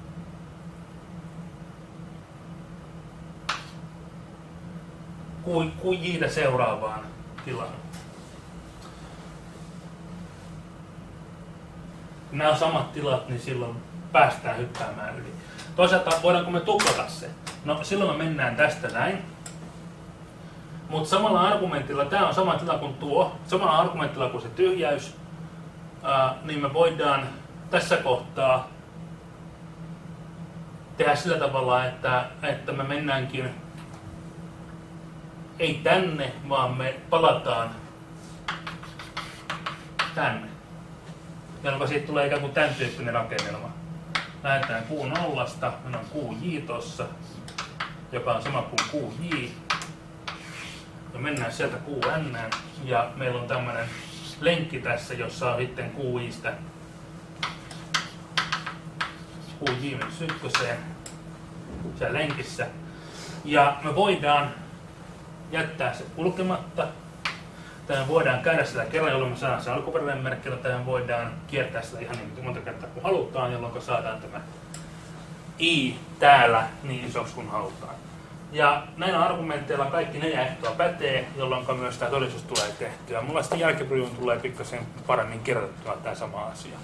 Q J:tä seuraavaan tilaan. Nämä on samat tilat, niin silloin päästään hyppäämään yli. Toisaalta voidaanko me tuplata se? No silloin me mennään tästä näin. Mutta samalla argumentilla, tämä on sama tila kuin tuo, samalla argumentilla kuin se tyhjäys, ää, niin me voidaan tässä kohtaa tehdä sillä tavalla, että, että me mennäänkin ei tänne, vaan me palataan tänne. Jolloin siitä tulee ikään kuin tämän tyyppinen rakennelma. Lähdetään Q nollasta, meillä on Q J tossa, joka on sama kuin Q J. Ja mennään sieltä Q N ja meillä on tämmöinen lenkki tässä, jossa on sitten Q I:stä Q J ykköseen siellä lenkissä. Ja me voidaan jättää se kulkematta. Tähän voidaan käydä sillä kerran, jolloin me saadaan se alkuperäinen merkki, tähän voidaan kiertää sitä ihan niin monta kertaa kuin halutaan, jolloin saadaan tämä I täällä niin isoksi kuin halutaan. Ja näillä argumenteilla kaikki neljä ehtoa pätee, jolloin myös tämä todistus tulee tehtyä. Mulla sitten jälkipuolella tulee pikkasen paremmin kirjoitettua tämä sama asia.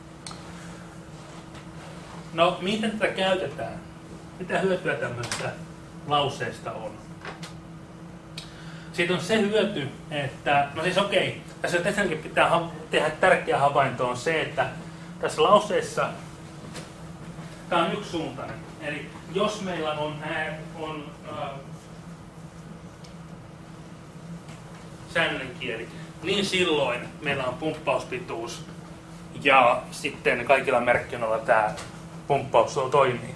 No, miten tätä käytetään? Mitä hyötyä tämmöistä lauseesta on? Siitä on se hyöty, että, no siis okei, tässä tietenkin pitää tehdä tärkeä havainto on se, että tässä lauseessa tämä on yksisuuntainen. Eli jos meillä on, ää, on ää, säännöllinen kieli, niin silloin meillä on pumppauspituus ja sitten kaikilla merkkinoilla tämä pumppaus toimii.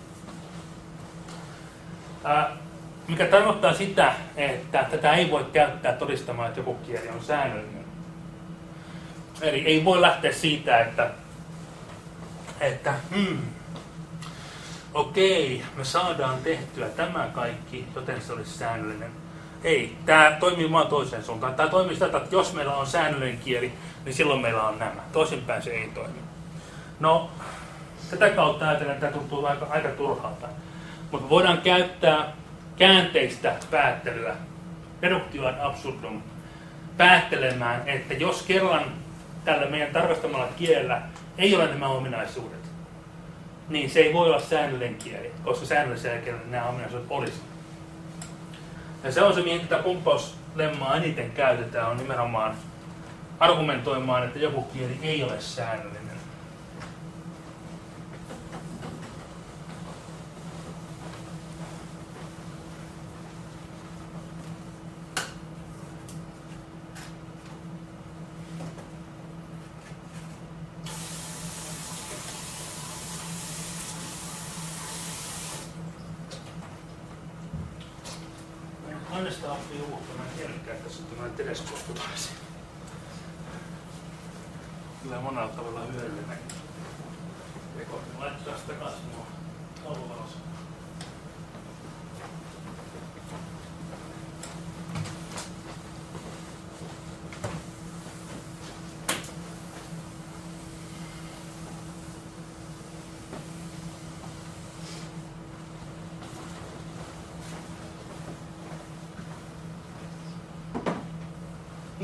Ää, Mikä tarkoittaa sitä, että tätä ei voi käyttää todistamaan, että joku kieli on säännöllinen. Eli ei voi lähteä siitä, että, että hmm, okei, me saadaan tehtyä tämä kaikki, joten se olisi säännöllinen. Ei, tämä toimii vaan toiseen suuntaan. Tämä toimii sitä, että jos meillä on säännöllinen kieli, niin silloin meillä on nämä. Toisinpäin se ei toimi. No, tätä kautta ajatellen, että tämä tuntuu aika, aika turhalta. Mutta voidaan käyttää käänteistä päättelyä, reduktio ad absurdum, päättelemään, että jos kerran tällä meidän tarkastamalla kielellä ei ole nämä ominaisuudet, niin se ei voi olla säännöllinen kieli, koska säännöllisellä kielellä nämä ominaisuudet olisi. Ja se on se, mihin tätä pumppauslemmaa eniten käytetään, on nimenomaan argumentoimaan, että joku kieli ei ole säännöllinen. Annesta appia uutta, mä en tiedäkään, että tässä on tämmöinen teleskooppi taisi. Kyllä monella tavalla hyödyllinen. Laittaa sitä kasvua tauluvalossa.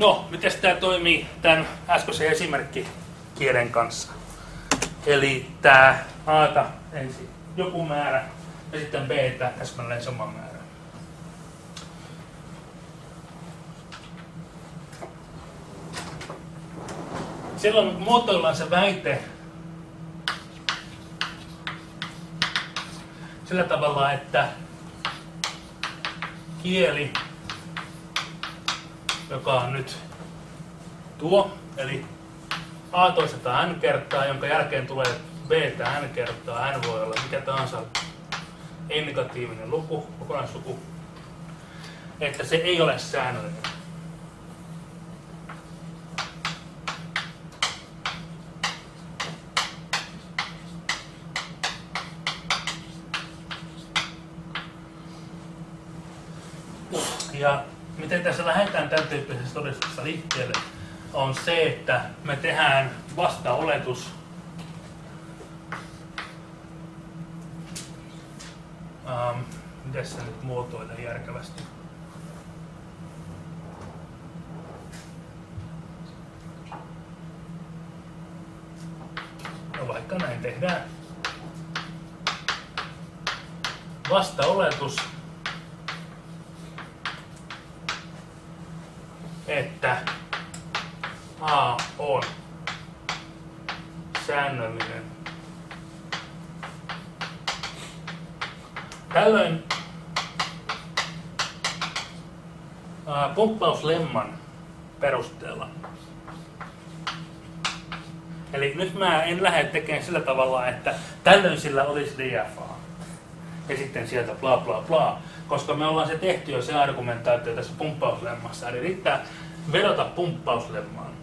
No, miten tämä toimii tämän äskeisen esimerkkikielen kanssa? Eli tämä A:ta ensin joku määrä ja sitten B:tä täsmälleen sama määrä. Silloin muotoillaan se väite sillä tavalla, että kieli, joka on nyt tuo, eli A toistetaan n kertaa, jonka jälkeen tulee b n kertaa, n voi olla mikä tahansa ei-negatiivinen luku, kokonaisluku, että se ei ole säännöllinen. Ja miten tässä lähdetään tämän tyyppisessä todistuksessa liikkeelle, on se, että me tehdään vastaoletus ähm, miten se nyt muotoilee järkevästi? No vaikka näin tehdään. Vastaoletus, että A on säännöllinen. Tällöin ää, pumppauslemman perusteella. Eli nyt mä en lähde tekemään sillä tavalla, että tällöin sillä olisi D F A. Ja sitten sieltä bla bla bla. Koska me ollaan se tehty jo se argumentaatio tässä pumppausslemmassa. Eli riittää vedota pumppauslemmaan.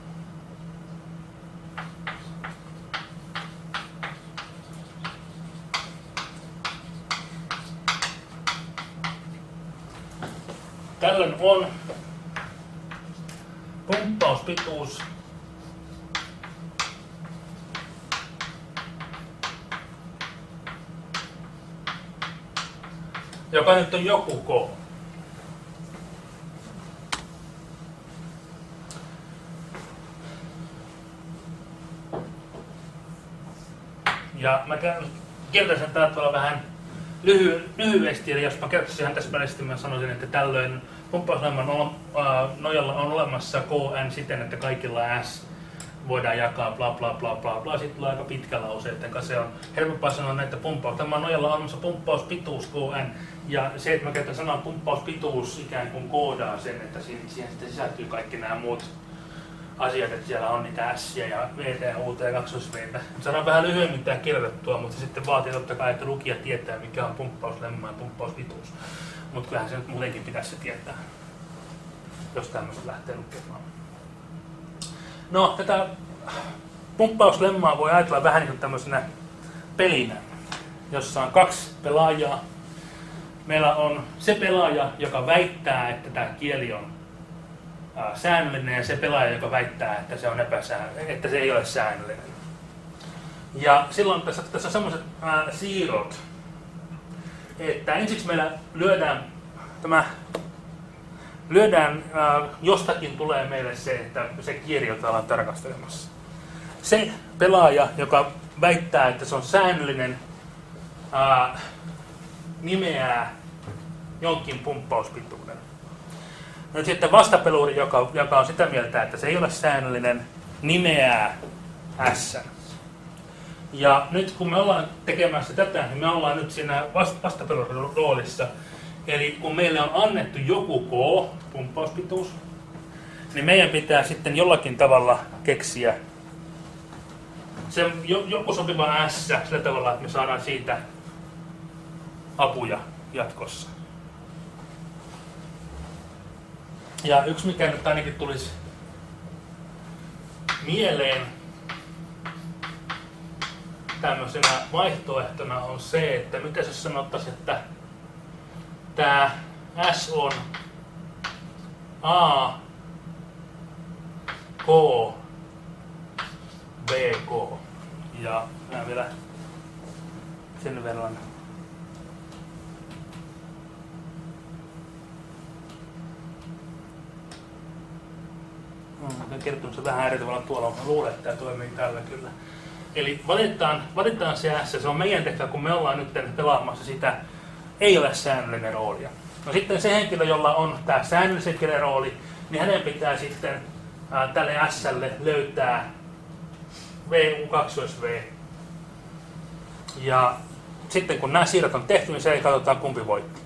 Tällöin on pumppauspituus joka nyt on joku K. Ja mä kirjoitan tällä tavalla vähän lyhy- lyhyesti, eli jos mä kertoisin ihan täsmällisesti, mä sanoisin, että tällöin pumppauslemman nojalla on olemassa K N siten, että kaikilla S voidaan jakaa bla bla bla bla bla. Sitten tulee aika pitkä lause, että se on helpompaa sanoa, että pumppauslemman nojalla on olemassa pumppauspituus K N. Ja se, että mä käytän sanan pumppauspituus ikään kuin koodaa sen, että siihen, siihen sitten sisältyy kaikki nämä muut asiat, että siellä on niitä S ja V T, U T, kaksi V. Saadaan vähän lyhyemmin tämä kirjoitettua, mutta se sitten vaatii totta kai, että lukija tietää, mikä on pumppauslemma ja pumppauspituus. Mutta kyllähän se nyt muutenkin pitäisi se tietää, jos tämmöistä lähtee lukemaan. No, tätä pumppauslemmaa voi ajatella vähän niin kuin tämmöisenä pelinä, jossa on kaksi pelaajaa. Meillä on se pelaaja, joka väittää, että tämä kieli on ää, säännöllinen, ja se pelaaja, joka väittää, että se, on epäsäännöllinen, että se ei ole säännöllinen. Ja silloin tässä, tässä on sellaiset ää, siirrot, että ensiksi meillä lyödään tämä lyödään, ää, jostakin tulee meille se, että se kieli, jota ollaan tarkastelemassa. Se pelaaja, joka väittää, että se on säännöllinen, ää, nimeää jonkin pumppauspituuden. Nyt sitten vastapeluri, joka, joka on sitä mieltä, että se ei ole säännöllinen, nimeää S. Ja nyt kun me ollaan tekemässä tätä, niin me ollaan nyt siinä vastapelurin roolissa. Eli kun meille on annettu joku K, pumppauspituus, niin meidän pitää sitten jollakin tavalla keksiä se joku sopiva S sillä tavalla, että me saadaan siitä apuja jatkossa. Ja yksi mikä nyt ainakin tulisi mieleen tämmöisenä vaihtoehtona on se, että miten se sanottaisiin, että tämä S on A, K, B, K. Ja mä vielä sen verran Olen kertonut se vähän eri tavalla tuolla, mutta luulen, että tämä toimii tällä kyllä. Eli valitetaan, valitetaan se S, se on meidän tehtävä, kun me ollaan nyt pelaamassa sitä, ei ole säännöllinen roolia. No sitten se henkilö, jolla on tämä säännöllisen kielen rooli, niin hänen pitää sitten ää, tälle S:lle löytää V U kaksi V. Ja sitten kun nämä siirrot on tehty, niin se ei katsotaan kumpi voitti.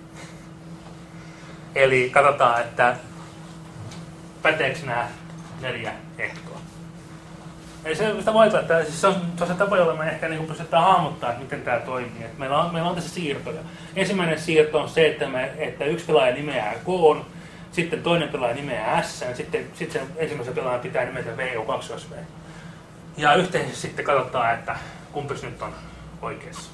Eli katsotaan, että päteekö nämä neljä ehtoa. Eli se, sitä voi että siis se, on, se on se tapa, jolla me ehkä niin pystytään hahmottaa, että miten tämä toimii. Että meillä, on, meillä on tässä siirtoja. Ensimmäinen siirto on se, että, me, että yksi pelaaja nimeää K, sitten toinen pelaaja nimeää S, ja sitten, sitten sen ensimmäisen pelaajan pitää nimetä V U kaksi V. Ja yhteensä sitten katsotaan, että kumpis nyt on oikeassa.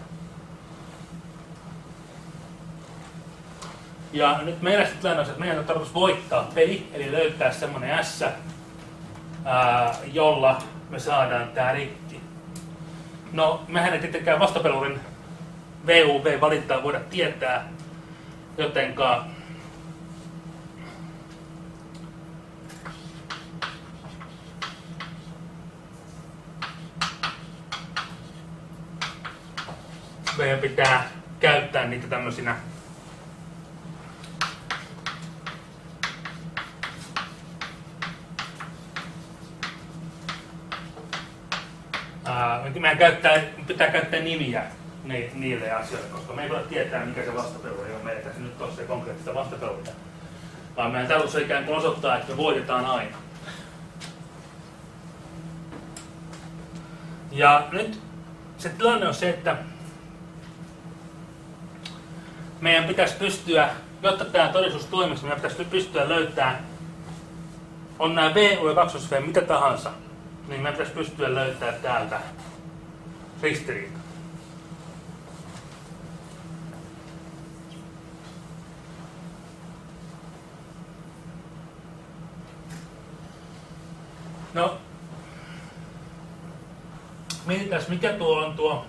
Ja nyt meillä sitten on se, että meidän on tarkoitus voittaa peli, eli löytää semmoinen S, ää, jolla me saadaan tää rikki. No, mehän ei tietenkään vastapelurin V U V-valintaa voida tietää, jotenka meidän pitää käyttää niitä tämmöisinä ää, meidän käyttää, pitää käyttää nimiä ni, niille asioille, koska me ei voida tietää, mikä se vastapeluri on. Meillä tässä nyt on se konkreettista vastapeluria. Vaan meidän tarkoitus on ikään kuin osoittaa, että me voitetaan aina. Ja nyt se tilanne on se, että meidän pitäisi pystyä, jotta tämä todistus toimisi, meidän pitäisi pystyä löytämään, on nämä V U ja kaksi V mitä tahansa, niin meidän pitäisi pystyä löytämään täältä ristiriita. No, mietitään, mikä tuo on tuo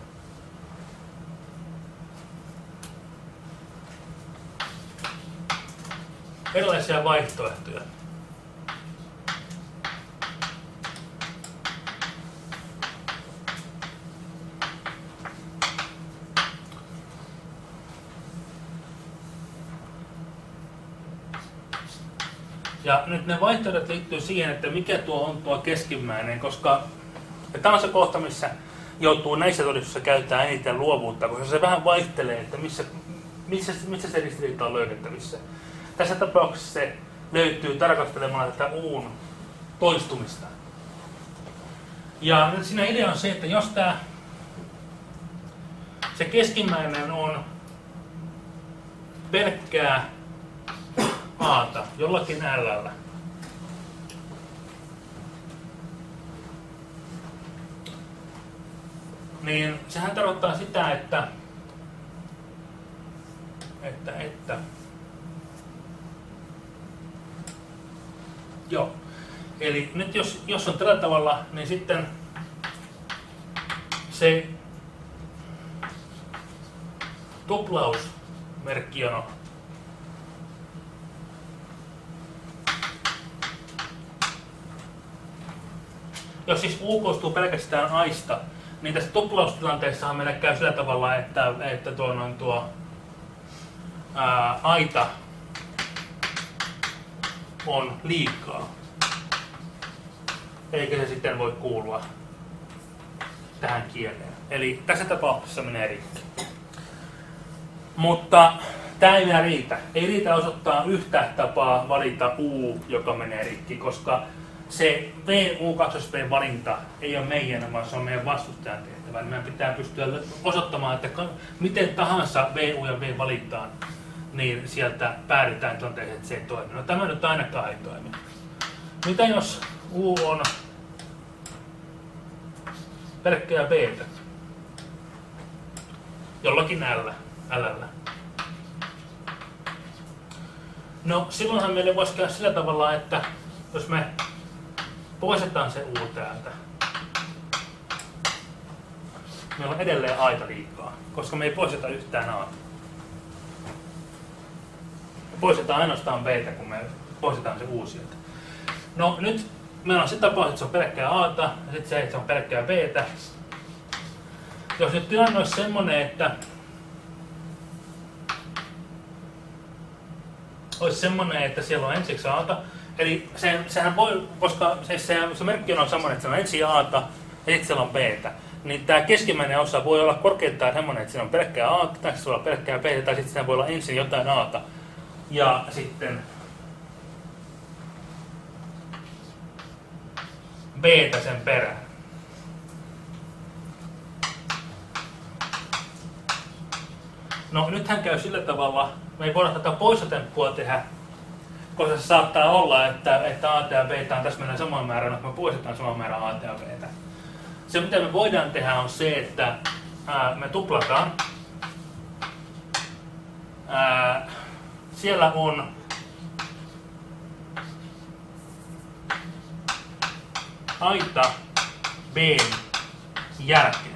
erilaisia vaihtoehtoja. Ja nyt ne vaihtoehdot liittyy siihen, että mikä tuo on tuo keskimmäinen, koska tämä on se kohta, missä joutuu näissä todistuksissa käyttämään eniten luovuutta, koska se vähän vaihtelee, että missä, missä, missä se ristiriita on löydettävissä. Tässä tapauksessa se löytyy tarkastelemalla tätä uun toistumista. Ja nyt siinä idea on se, että jos tämä se keskimmäinen on pelkkää aata jollakin L:llä, niin sehän tarkoittaa sitä, että että, että joo. Eli nyt jos, jos on tällä tavalla, niin sitten se tuplausmerkkijono jos siis U koostuu pelkästään aista, niin tässä tuplaustilanteessahan meillä käy sillä tavalla, että, että tuo, on tuo ää, aita on liikaa. Eikä se sitten voi kuulua tähän kieleen. Eli tässä tapauksessa menee rikki. Mutta tämä ei vielä riitä. Ei riitä osoittaa yhtä tapaa valita U, joka menee rikki, koska se V U kaksi V valinta ei ole meidän, vaan se on meidän vastustajan tehtävä. Meidän pitää pystyä osoittamaan, että miten tahansa V U ja V valitaan, niin sieltä päädytään tilanteeseen, että se ei toimi. No tämä nyt ainakaan ei toimi. Mitä jos U on pelkkää B:tä? Jollakin L, L:llä. No silloinhan meille voisi käydä sillä tavalla, että jos me poistetaan se U täältä, meillä on edelleen aita liikaa, koska me ei poisteta yhtään A. Me poistetaan ainoastaan B:tä, kun me poistetaan se U sieltä. No nyt meillä on se tapaus, että se on pelkkää A:ta ja sitten se, että se on pelkkää B:tä. Jos nyt tilanne olisi semmoinen, että olisi semmoinen, että siellä on ensiksi A:ta, eli se, sehän voi, koska se, se, se merkki on semmoinen, että se on ensin A:ta ja sitten siellä on B:tä, niin tämä keskimmäinen osa voi olla korkeintaan semmoinen, että siinä on pelkkää A:ta, tai se voi olla pelkkää B:tä, tai sitten siinä voi olla ensin jotain A:ta ja sitten B:tä sen perään. No nythän käy sillä tavalla, me ei voida tätä poistotemppua tehdä, koska se saattaa olla, että, että A ja B on täsmälleen saman määrän, että me poistetaan saman määrän A ja B. Se mitä me voidaan tehdä on se, että ää, me tuplataan. Ää, siellä on aita B jälkeen.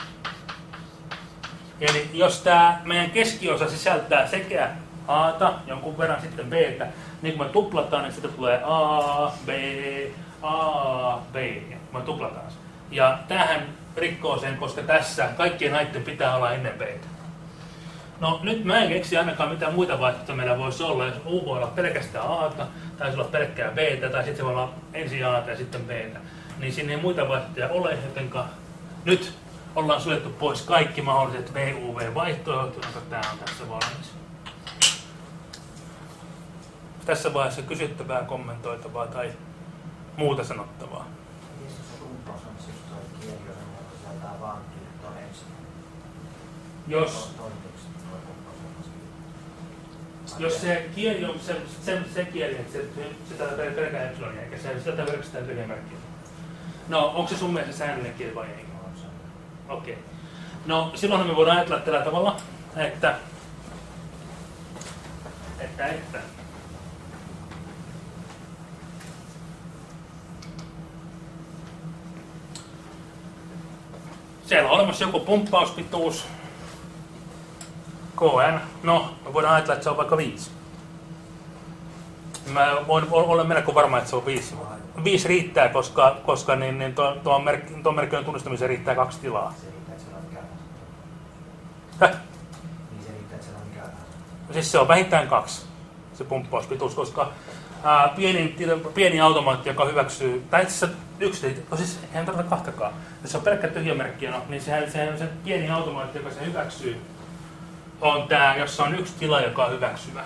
Eli jos tämä meidän keskiosa sisältää sekä A:ta, jonkun verran sitten B:tä, niin kun me tuplataan, niin sitten tulee A, B, A, B. Me tuplataan se. Ja tämähän rikkoo sen, koska tässä kaikkien näiden pitää olla ennen B:tä. No nyt mä en keksi ainakaan mitään muita vaihtoehtoja meillä voisi olla. Jos U voi olla pelkästään A:ta, tai se olla pelkkää B:tä, tai sitten se voi olla ensin A:ta ja sitten B:tä. Niin siinä ei muita vaihtoehtoja ole, jotenka nyt ollaan suljettu pois kaikki mahdolliset V U V-vaihtoehdot, jotka tämä on tässä valmis. Tässä vaiheessa kysyttävää, kommentoitavaa tai muuta sanottavaa. Mistä se rumpaus on siis tuo kieliosa, joka sisältää vaan tuon ensin? Jos, jos se kieli on se, se, se kieli, että se sitä pelkää epsilonia, eikä se sitä pelkästään tyhjämerkkiä. No, onko se sun mielestä säännöllinen kieli vai ei? Okei. Okay. No, silloin me voidaan ajatella tällä tavalla, että, että, että siellä on olemassa joku pumppauspituus, K N. No, me voidaan ajatella, että se on vaikka viisi. Mä voin olla melko varma, että se on viisi. Viisi riittää, koska, koska niin, niin tuon tuo merk, merkin tunnistamiseen riittää kaksi tilaa. Se riittää, että siellä on mikä Häh? Niin se riittää, että siellä on mikä Siis se on vähintään kaksi, se pumppauspituus, koska ää, pieni, pieni automaatti, joka hyväksyy, tai itse asiassa yksi, no siis eihän tarvitse kahtakaan. Jos se on pelkkä tyhjämerkki, no, niin sehän, sehän se pieni automaatti, joka se hyväksyy, on tämä, jossa on yksi tila, joka on hyväksyvä.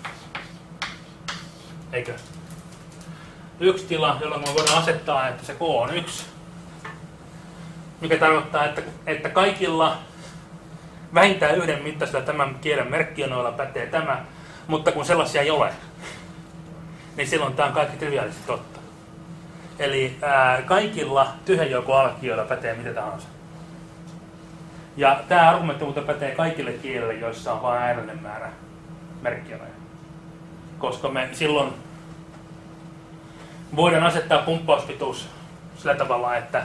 Eikö? Yksi tila, jolloin me voidaan asettaa, että se K on yksi. Mikä tarkoittaa, että, että kaikilla vähintään yhden mittaisella tämän kielen merkkionoilla pätee tämä, mutta kun sellaisia ei ole, niin silloin tämä on kaikki triviaalisesti totta. Eli ää, kaikilla tyhjän joukon alkijoilla pätee mitä tahansa. Ja tämä argumentti muuten pätee kaikille kielille, joissa on vain äärellinen määrä merkkionoja. Koska me silloin voidaan asettaa pumppauspituus sillä tavalla, että,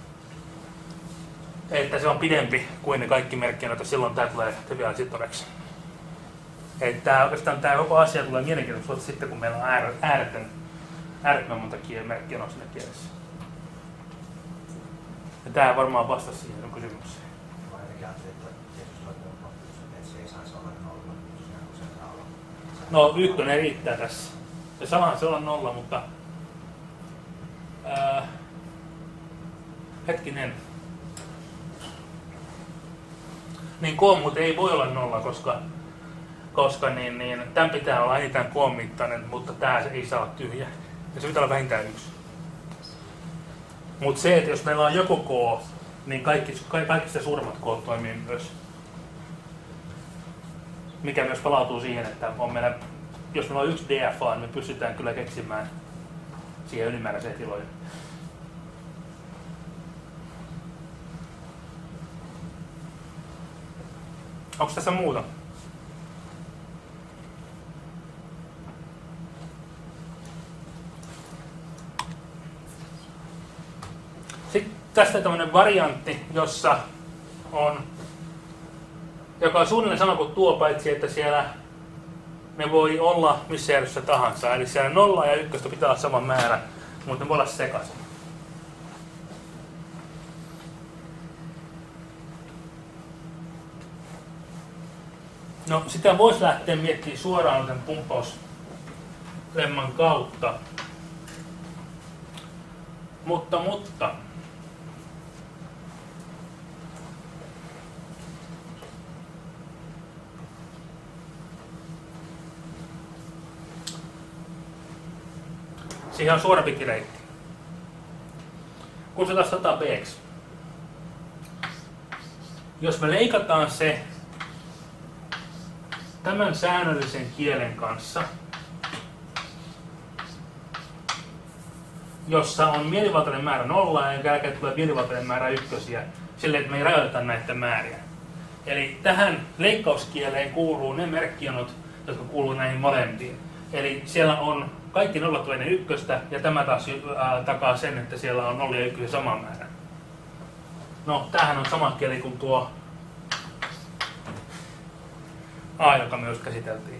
että se on pidempi kuin ne kaikki merkkionoita, silloin tämä tulee triviaalisesti todeksi. Että oikeastaan tämä koko asia tulee mielenkiintoisesti sitten, kun meillä on ääretön, äärettömän monta merkkionoa siinä kielessä. Ja tämä varmaan vastasi siihen sun kysymykseen. Vai mikä että Jeesus on että se ei saisi olla nolla, kun se saa olla. No ykkönen riittää tässä. Ja saahan se olla nolla, mutta ää, hetkinen. Niin K muuten ei voi olla nolla, koska, koska niin, niin, tämän pitää olla enintään K-mittainen, mutta tämä ei saa olla tyhjä. Ja se pitää olla vähintään yksi. Mutta se, että jos meillä on joku K, niin kaikki, kaikki sitä suuremmat K toimii myös. Mikä myös palautuu siihen, että on meillä, jos meillä on yksi D F A, niin me pystytään kyllä keksimään siihen ylimääräiseen tiloja. Onko tässä muuta? Sitten tästä tämmöinen variantti, jossa on, joka on suunnilleen sama kuin tuo, paitsi että siellä ne voi olla missä järjestyksessä tahansa. Eli siellä nolla ja ykköstä pitää olla sama määrä, mutta ne voi olla sekaisin. No, sitä voisi lähteä miettimään suoraan tämän pumppauslemman kautta. Mutta, mutta. Siihen on suorampikin reitti. Kutsutaan sata b:ksi. Jos me leikataan se tämän säännöllisen kielen kanssa, jossa on mielivaltainen määrä nolla ja jälkeen tulee mielivaltainen määrä ykkösiä, silleen, että me ei rajoiteta näitä määriä. Eli tähän leikkauskieleen kuuluu ne merkkijonot, jotka kuuluu näihin molempiin. Eli siellä on kaikki nollat tulee ennen ykköstä, ja tämä taas ää, takaa sen, että siellä on nolla ja ykkösen sama määrä. No, tämähän on sama kieli kuin tuo A, joka me just käsiteltiin.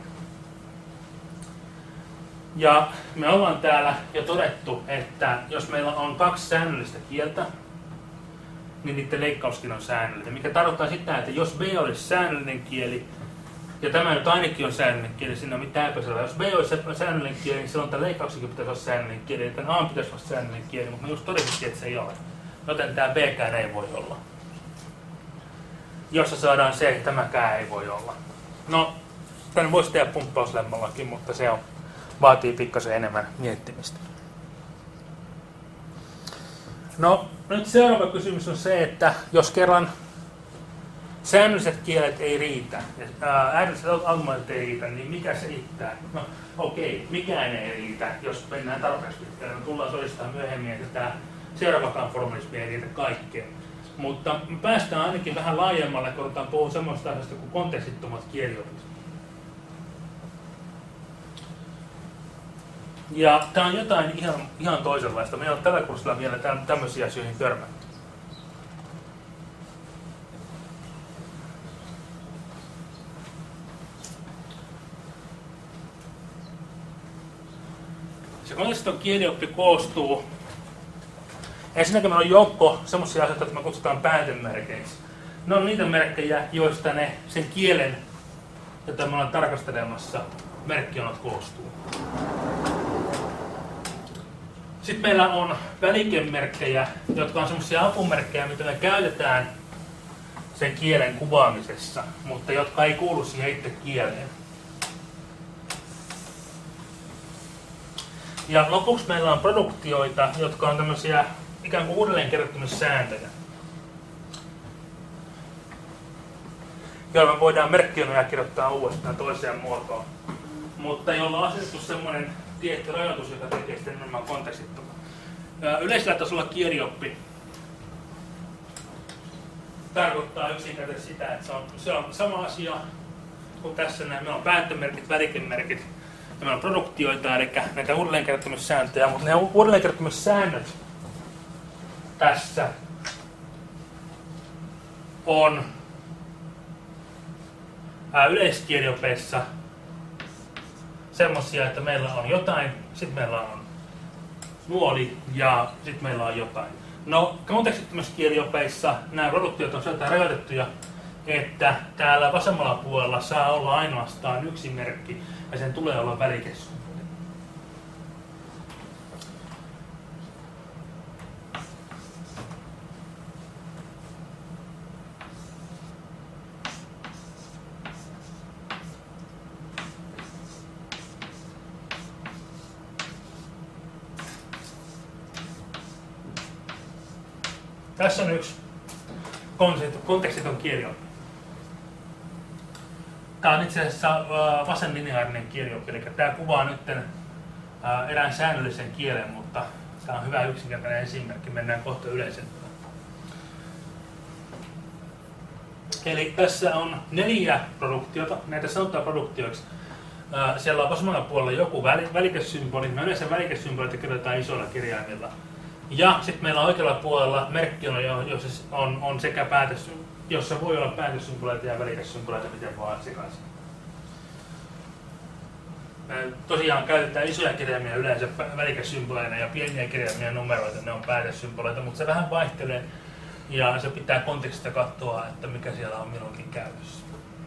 Ja me ollaan täällä jo todettu, että jos meillä on kaksi säännöllistä kieltä, niin niiden leikkauskin on säännöllinen. Mikä tarkoittaa sitä, että jos B olisi säännöllinen kieli, ja tämä nyt ainakin on säännöllinen kieli, siinä on mitään epäselvää. Jos B olisi säännöllinen kieli, niin silloin tämän leikkauksenkin pitäisi olla säännöllinen kieli, ja tämän A pitäisi olla säännöllinen kieli, mutta me just todettiin, että se ei ole. Joten tämä B-kään ei voi olla. Jossa saadaan se, että tämäkään ei voi olla. No, tänne voisi tehdä pumppauslemmallakin, mutta se on, vaatii pikkasen enemmän miettimistä. No, nyt seuraava kysymys on se, että jos kerran säännölliset kielet ei riitä, äärelliset argumentit ei riitä, niin mikä se riittää? No, okei, okay, mikään ei riitä, jos mennään tarpeeksi pitkään. Me tullaan todistamaan myöhemmin, että tämä seuraavakaan formalismi ei riitä kaikkeen. Mutta me päästään ainakin vähän laajemmalle, kun otetaan puhua semmoista asiasta kuin kontekstittomat kieliopit. Ja tämä on jotain ihan, ihan toisenlaista. Me ei ole tällä kurssilla vielä tämmöisiä asioihin törmännyt. Se kontekstiton kielioppi koostuu. Ensinnäkin meillä on joukko semmoisia asioita, joita me kutsutaan päätemerkeiksi. Ne on niitä merkkejä, joista ne sen kielen, jota me ollaan tarkastelemassa, merkkionot koostuu. Sitten meillä on välikemerkkejä, jotka on semmoisia apumerkkejä, mitä me käytetään sen kielen kuvaamisessa, mutta jotka ei kuulu siihen itse kieleen. Ja lopuksi meillä on produktioita, jotka on tämmöisiä ikään kuin uudelleenkerrottumissääntöjä, joilla me voidaan merkkionoja kirjoittaa uudestaan toiseen muotoon, mutta jolla on asetettu semmoinen tietty rajoitus, joka tekee sitten enemmän kontekstittoman. Yleisellä tasolla kielioppi tarkoittaa yksinkertaisesti sitä, että se on, se on sama asia kuin tässä näin. Meillä on päättömerkit, välikemerkit ja meillä on produktioita, eli näitä uudelleenkerrottumissääntöjä, mutta ne uudelleenkerrottumissäännöt tässä on yleiskieliopeissa semmosia, että meillä on jotain, sitten meillä on nuoli ja sitten meillä on jotain. No, kontekstittomuuskieliopeissa nämä produktiot on sieltä rajoitettuja, että täällä vasemmalla puolella saa olla ainoastaan yksi merkki ja sen tulee olla välikessymboli. Tässä on yksi kontekstiton kielioppi. Tämä on itse asiassa vasenlineaarinen kielioppi, eli tämä kuvaa nyt erään säännöllisen kielen, mutta tämä on hyvä yksinkertainen esimerkki, mennään kohta yleisempään. Eli tässä on neljä produktiota, näitä sanotaan produktioiksi. Siellä on vasemmalla puolella joku välikessymboli, me yleensä välikesymbolit kirjoitetaan isoilla kirjaimilla. Ja sitten meillä on oikealla puolella merkkiono, jossa on, on sekä päätös, jossa voi olla päätössymboleita ja välikesymboleita, miten vaan sekaisin. Me tosiaan käytetään isoja kirjaimia yleensä välikässymboleina ja pieniä kirjaimia numeroita, ne on päätesymboleita, mutta se vähän vaihtelee ja se pitää kontekstista katsoa, että mikä siellä on milloinkin käytössä.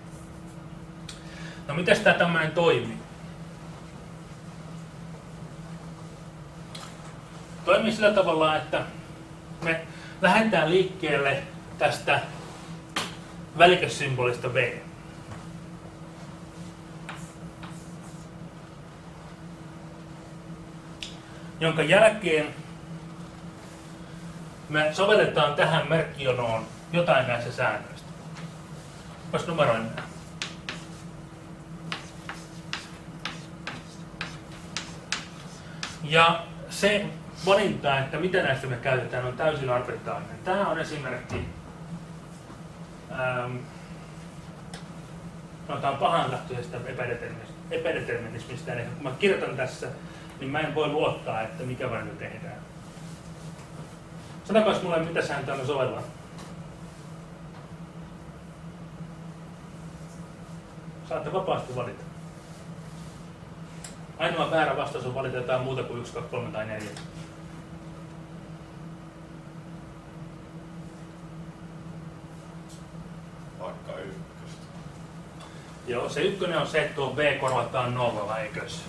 No miten tämä tämmöinen toimii? Toimii sillä tavalla, että me lähdetään liikkeelle tästä välikässymbolista B. Jonka jälkeen me sovelletaan tähän merkkijonoon jotain näistä säännöistä. Voisi numeroin nämä. Ja se valinta, että mitä näistä me käytetään, on täysin arbitraarinen. Tämä on esimerkki ähm, sanotaan pahanlähtöisestä epädeterminismista. Eli kun mä kirjoitan tässä, niin mä en voi luottaa, että mikä valinta tehdään. Sanokaas mulle, mitä sääntöä me sovellaan. Saatte vapaasti valita. Ainoa väärä vastaus on valita jotain muuta kuin yksi, kaksi, kolme tai neljä. Vaikka ykköstä. Joo, se ykkönen on se, että tuo B korvataan nollalla, eikös?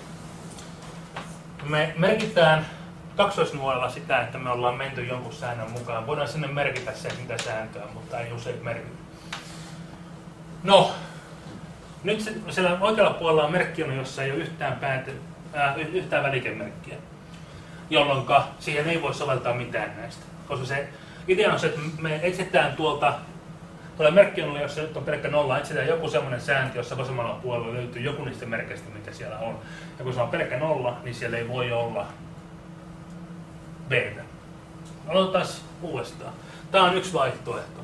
Me merkitään kaksoisnuolella sitä, että me ollaan menty jonkun säännön mukaan. Voidaan sinne merkitä se, mitä sääntöä, mutta ei usein merkitä. No, nyt se, siellä oikealla puolella on merkkijono, jossa ei ole yhtään, pääty, äh, yhtään välikemerkkiä, jolloin siihen ei voi soveltaa mitään näistä. Koska se idea on se, että me etsitään tuolta tuolla merkkijonolla, jossa nyt on pelkkä nolla, etsitään joku semmoinen sääntö, jossa vasemmalla puolella löytyy joku niistä merkeistä, mitä siellä on. Ja kun se on pelkkä nolla, niin siellä ei voi olla B-tä. Aloitetaan uudestaan. Tämä on yksi vaihtoehto.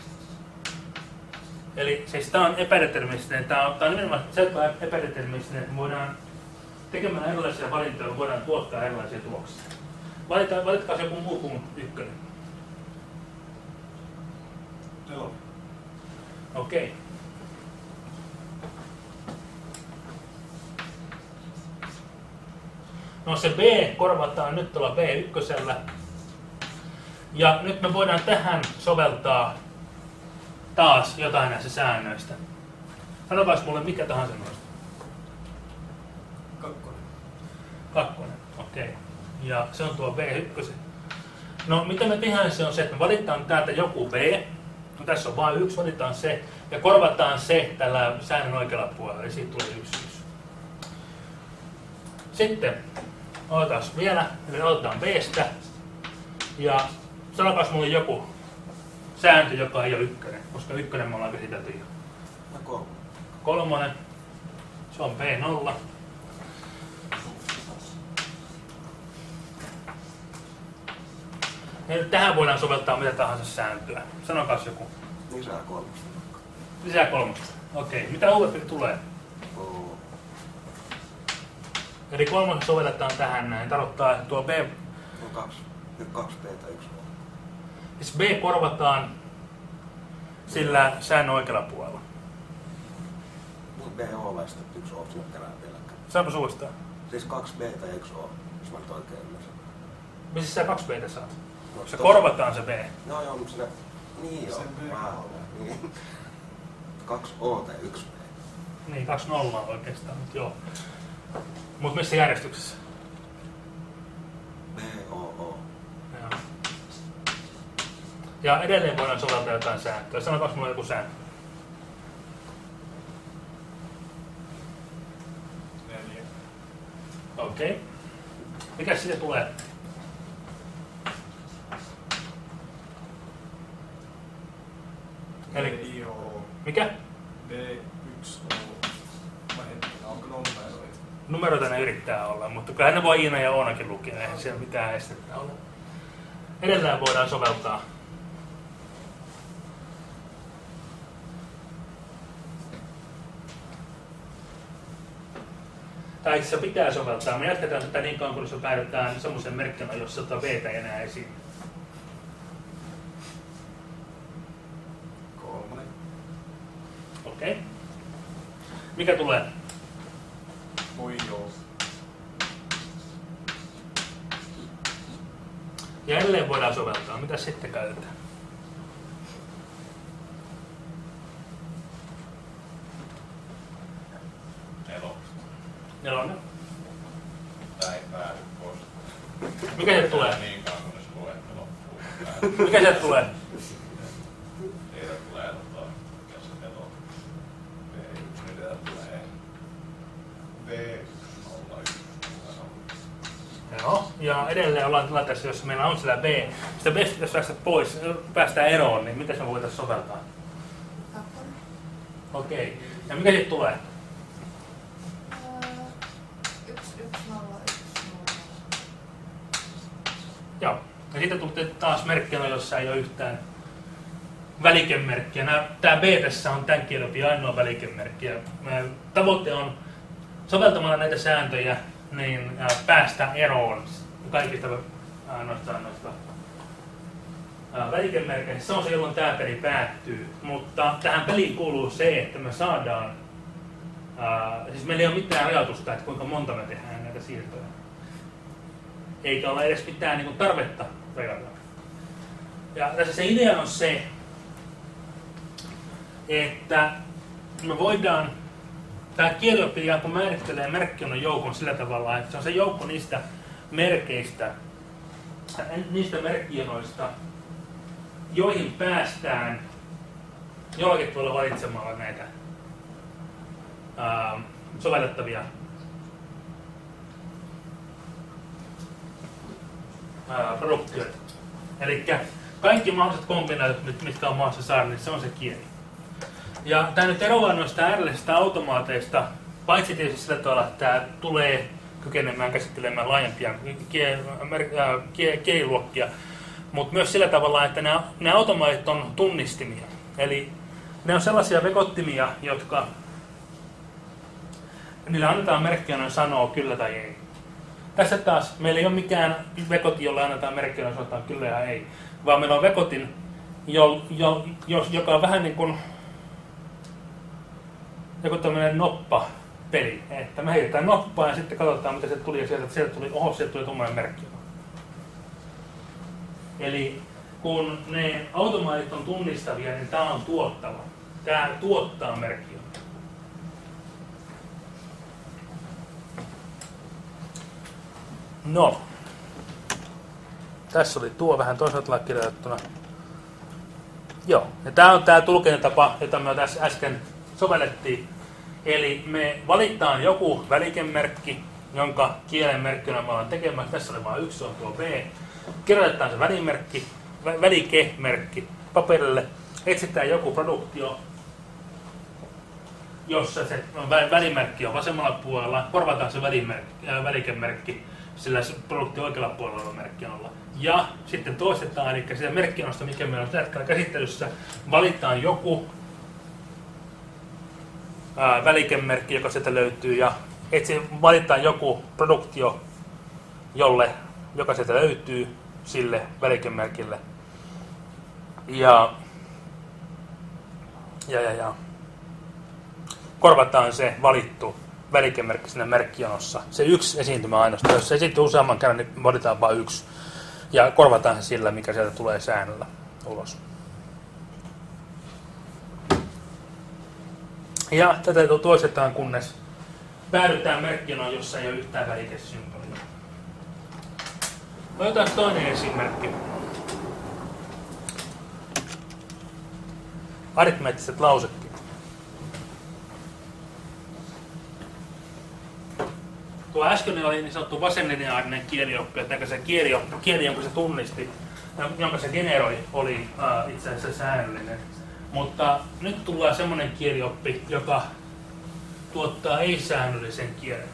Eli siis tämä on epädeterministinen. Tämä on, tämä on nimenomaan selkeä epädeterministinen, että voidaan tekemällä erilaisia valintoja, voidaan tuottaa erilaisia tuloksia. Valitaan, valitkaa se joku muu kuin ykkönen. Nelonen. Okei. Okay. No se B korvataan nyt tuolla B yksi. Ja nyt me voidaan tähän soveltaa taas jotain näistä säännöistä. Sanokaas mulle mikä tahansa noista. Kakkonen. Kakkonen, okei. Okay. Ja se on tuo B yksi. No mitä me tehdään se on se, että me valitaan täältä joku B. No, tässä on vain yksi, valitaan se. Ja korvataan se tällä säännön oikealla puolella. Eli siitä tulee yksi. yksi. Sitten otetaan vielä, eli otetaan B:stä. Ja sanokaas mulle joku sääntö, joka ei ole ykkönen, koska ykkönen me ollaan käsitelty jo. kolmonen. Kolmonen. Se on B nolla. Ja tähän voidaan soveltaa mitä tahansa sääntöä. Sanokaas joku. Lisää kolmosta. Lisää kolmosta. Okei. Okay. Mitä uudempi tulee? Oo. Eli kolmonen sovelletaan tähän näin. Tarkoittaa, että tuo B... On kaksi. Nyt kaksi B tai yksi O. Siis B korvataan sillä säännön oikealla puolella. Niin B O ja sitten yksi O sinne perään vieläkään. Saanpa suistaa. Siis kaksi B tai yksi O, jos mä nyt oikein ymmärsin. Missä sä kaksi B:tä saat? No, Se tos- korvataan se B. No joo, mutta siinä... Niin joo. Sen B. Mä niin. Kaksi O tai yksi B. Niin, kaksi nollaa oikeastaan, mutta joo. Mut missä järjestyksessä? B O O. Joo. Ja edelleen voidaan soveltaa jotain sääntöä. Sanotaanko mulla joku sääntö? Neljä. Okei. Okay. Mikäs siitä tulee? Eli B I O. mikä? B yksi O. Vai hetkinen, onko numeroita? Numeroita ne yrittää olla, mutta kyllä ne voi Iina ja Oonakin lukea, eihän siellä mitään estettä ole. Edelleen voidaan soveltaa. Tai se pitää soveltaa. Me jatketaan tätä niin kauan, kun se päädytään semmoisen merkkinä, jossa tuota B-tä ei enää esiin. Kolmonen. Okei. Okay. Mikä tulee? Voi joo. Tälleen voidaan soveltaa. Mitä sitten käytetään? Nelosta. Nelonen. Tää ei päädy pois. Mikä sieltä tulee? Niin kauan kunnes luette loppuun. Mikä sieltä tulee? Teillä tulee tota, mikä se elo? B yksi, niin teillä tulee B nolla yksi. Joo, ja edelleen ollaan tilanteessa, jossa meillä on siellä B. Sitä B pitäisi päästä pois, päästään eroon, niin miten se voitaisiin soveltaa? Kakkonen. Okei. Ja mikä sitten tulee? Öö, yksi, yksi, nolla, yksi, nolla. Joo. Ja sitten tulee taas merkkinä, jossa ei ole yhtään välikemerkkiä. Tämä B tässä on tämän kielopin ainoa välikemerkki. Ja tavoite on soveltamalla näitä sääntöjä niin ää, päästä eroon kaikista ää, noista, noista ää, välikemerkeistä. Se on se, jolloin tämä peli päättyy. Mutta tähän peliin kuuluu se, että me saadaan, ää, siis meillä ei ole mitään ajatusta, että kuinka monta me tehdään näitä siirtoja. Eikä ole edes mitään niin kuin tarvetta rajata. Ja tässä se idea on se, että me voidaan, tämä kielioppi ikään kuin määrittelee merkkionon joukon sillä tavalla, että se on se joukko niistä merkeistä, niistä merkkionoista, joihin päästään jollakin tavalla valitsemalla näitä ää, sovellettavia ää, produktioita. Eli kaikki mahdolliset kombinaatiot, mitkä on maassa saada, niin se on se kieli. Ja tämä nyt eroaa noista äärellisistä automaateista, paitsi tietysti sillä tavalla, että tämä tulee kykenemään käsittelemään laajempia kieliluokkia, mutta myös sillä tavalla, että nämä, nämä automaatit on tunnistimia. Eli ne on sellaisia vekottimia, jotka niillä annetaan merkkiä, noin sanoo kyllä tai ei. Tässä taas meillä ei ole mikään vekotin, jolla annetaan merkkiä, noin sanotaan kyllä ja ei, vaan meillä on vekotin, jo, jo, jo, joka on vähän niin kuin joku tämmöinen noppa-peli, että me heitetään noppaa ja sitten katsotaan mitä se tuli ja sieltä, sieltä tuli, oho, sieltä tuli tuommoinen merkki. Eli kun ne automaatit on tunnistavia, niin tämä on tuottava. Tämä tuottaa merkkiä. No, tässä oli tuo vähän toisaalta kirjoitettuna. Joo, ja tämä on tämä tulkintatapa, jota me tässä äsken sovellettiin. Eli me valitaan joku välikemerkki, jonka kielen merkkinä me ollaan tekemässä. Tässä oli vain yksi, se on tuo B. Kirjoitetaan se välimerkki, vä- välikemerkki paperille. Etsitään joku produktio, jossa se vä- välimerkki on vasemmalla puolella. Korvataan se välimerkki, äh, välikemerkki, sillä se produkti oikealla puolella on merkkinolla. Ja sitten toistetaan, eli sitä merkkinosta, mikä meillä on tällä hetkellä käsittelyssä, valitaan joku ää, välikemerkki, joka sieltä löytyy, ja etsi, valitaan joku produktio, jolle, joka sieltä löytyy sille välikemerkille. Ja, ja, ja, ja korvataan se valittu välikemerkki siinä merkkionossa. Se yksi esiintymä ainoastaan. Jos se esiintyy useamman kerran, niin valitaan vain yksi. Ja korvataan se sillä, mikä sieltä tulee säännöllä ulos. Ja tätä toistetaan, kunnes päädytään merkkionoon, jossa ei ole yhtään välitesymbolia. Otetaan toinen esimerkki. Aritmeettiset lausekkeet. Tuo äsken oli niin sanottu vasenlineaarinen kielioppi, että se kieli, kieli, jonka se tunnisti, jonka se generoi, oli uh, itse asiassa säännöllinen. Mutta nyt tulee semmoinen kielioppi, joka tuottaa ei-säännöllisen kielen.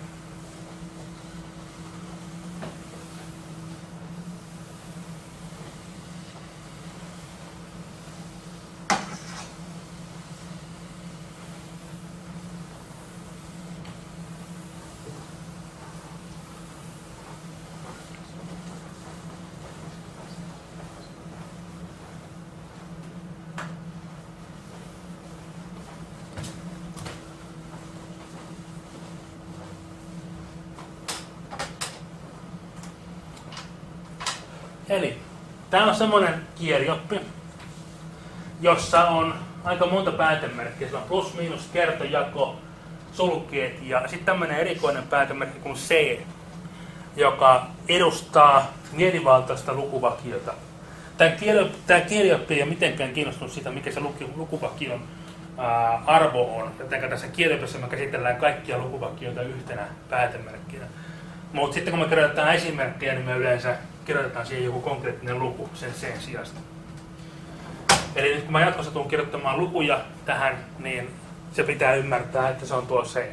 Tämä on semmoinen kielioppi, jossa on aika monta päätemerkkiä. Sillä on plus, miinus, kertojako, sulkeet ja sitten tämmöinen erikoinen päätemerkki kuin C, joka edustaa mielivaltaista lukuvakiota. Tämä, kieli, tämä kielioppi ei ole mitenkään kiinnostunut siitä, mikä se luku, lukuvakion ää, arvo on. Joten tässä kieliopissa me käsitellään kaikkia lukuvakioita yhtenä päätemerkkinä. Mutta sitten kun me kirjoitetaan esimerkkejä, niin me yleensä kirjoitetaan siihen joku konkreettinen luku sen sen sijasta. Eli nyt kun mä jatkossa tulen kirjoittamaan lukuja tähän, niin se pitää ymmärtää, että se on tuo C.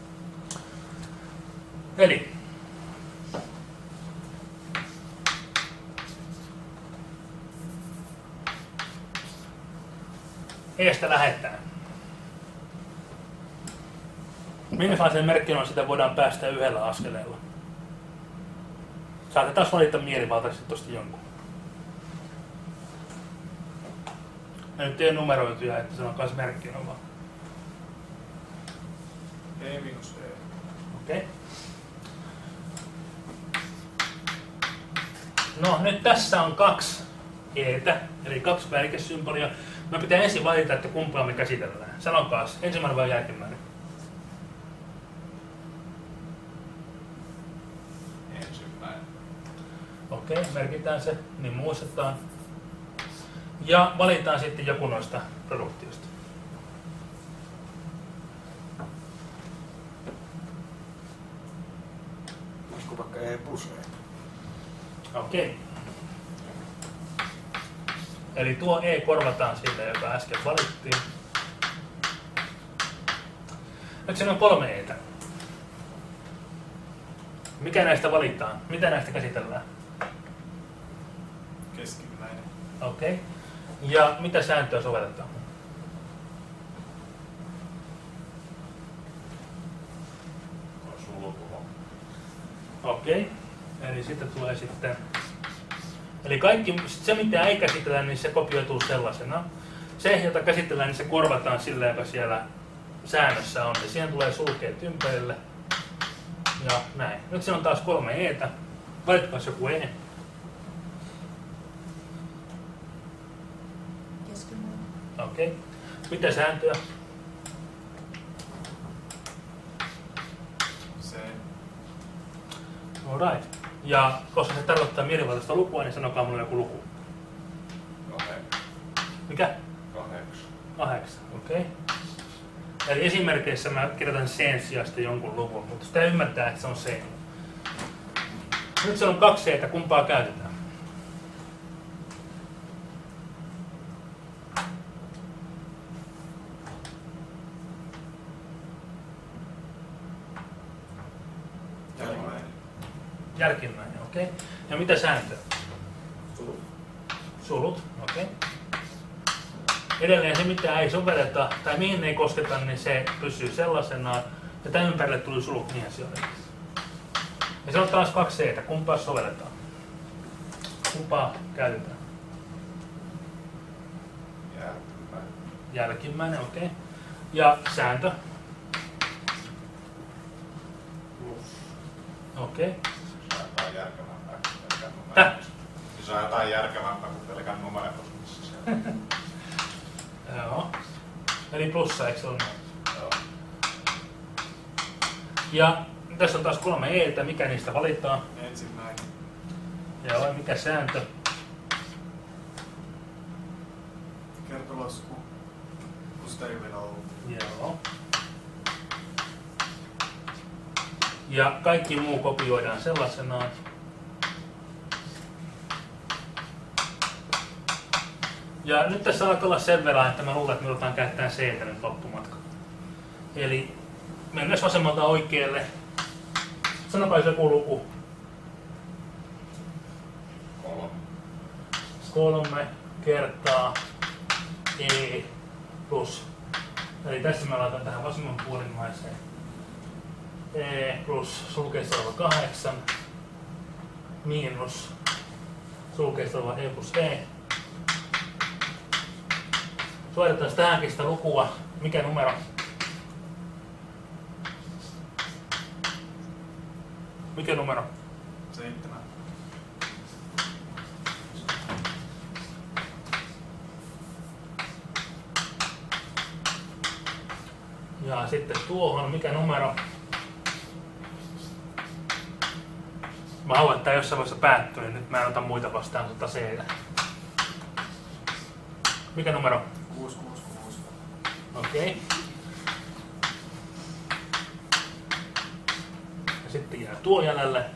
Eli Eestä lähdetään. Minkälaisen merkkiin on, sitä voidaan päästä yhdellä askeleella. Saatte taas valita mielivaltaisesti tuosta jonkun. Ja nyt ei ole numeroituja, että se on myös merkkinä vaan. E minus E. Okei. Okay. No nyt tässä on kaksi eetä, eli kaksi värikesymbolia. Me pitää ensin valita, että kumpaa me käsitellään. Sanokaas, ensimmäinen vai jälkimmäinen? Ensimmäinen. Okei, okay, merkitään se, niin muistetaan. Ja valitaan sitten joku noista produktioista. Olisiko vaikka E plus E? Okei. Okay. Eli tuo E korvataan siitä, joka äsken valittiin. Nyt siinä on kolme E:tä. Mikä näistä valitaan? Mitä näistä käsitellään? Keskimmäinen. Okei. Okay. Ja mitä sääntöä sovelletaan? On sulku. Okei. Okay. Eli sitten tulee sitten... Eli kaikki, se mitä ei käsitellä, niin se kopioituu sellaisena. Se, jota käsitellään, niin se korvataan sillä, joka siellä säännössä on. Ja siihen tulee sulkeet ympärille. Ja näin. Nyt siinä on taas kolme E:tä. Valitkaas joku E. Keskimmäinen. Okei. Okay. Mitä sääntöä? C. Alright. Ja koska se tarkoittaa mielivaltaista lukua, niin sanokaa mulle joku luku. Kahdeksan. Mikä? Kahdeksan. Kahdeksan. Okei. Okay. Eli esimerkeissä mä kirjoitan C:n sijasta jonkun luvun, mutta sitä ymmärtää, että se on C. Nyt se on kaksi C:tä, kumpaa käytetään? Jälkimmäinen. Jälkimmäinen, okei. Okay. Ja mitä sääntöä? Sulut. Sulut, okei. Okay. Edelleen se, mitä ei sovelleta tai mihin ei kosketa, niin se pysyy sellaisenaan. Ja tämän ympärille tuli sulut niihin asioihin. Ja se on taas kaksi C:tä. Kumpaa sovelletaan? Kumpaa käytetään? Jälkimmäinen. Jälkimmäinen, okei. Okay. Ja sääntö? Plus. Okei. Okay. Se on jotain järkevämpää kuin pelkän Täh? numeron. Se on jotain järkevämpää kuin pelkän numeron osuudessa siellä. Joo. Eli plussa, eikö se ole? Joo. Ja tässä on taas kolme E:tä. Mikä niistä valitaan? Ensimmäinen. Joo, mikä sääntö? Kertolasku. Kun sitä ei vielä ollut. Joo. Ja kaikki muu kopioidaan sellaisenaan. Ja nyt tässä alkaa olla sen verran, että mä luulen, että me ruvetaan käyttämään C:tä nyt loppumatka. Eli mennään vasemmalta oikealle. Sanokaa joku luku. Kolme. Kolme kertaa E plus. Eli tässä mä laitan tähän vasemman puolimmaiseen. E plus sulkeessa oleva kahdeksan miinus sulkeessa oleva E plus E. Suoritetaan tähänkin sitä lukua. Mikä numero? Mikä numero? Seitsemän. Ja sitten tuohon, mikä numero? Mä haluan, että tää jossain vaiheessa päättyy, niin nyt mä en ota muita vastaan sota seitä. Mikä numero? kuusi kuusi kuusi. Okei. Okay. Ja sitten jää tuo jäljelle.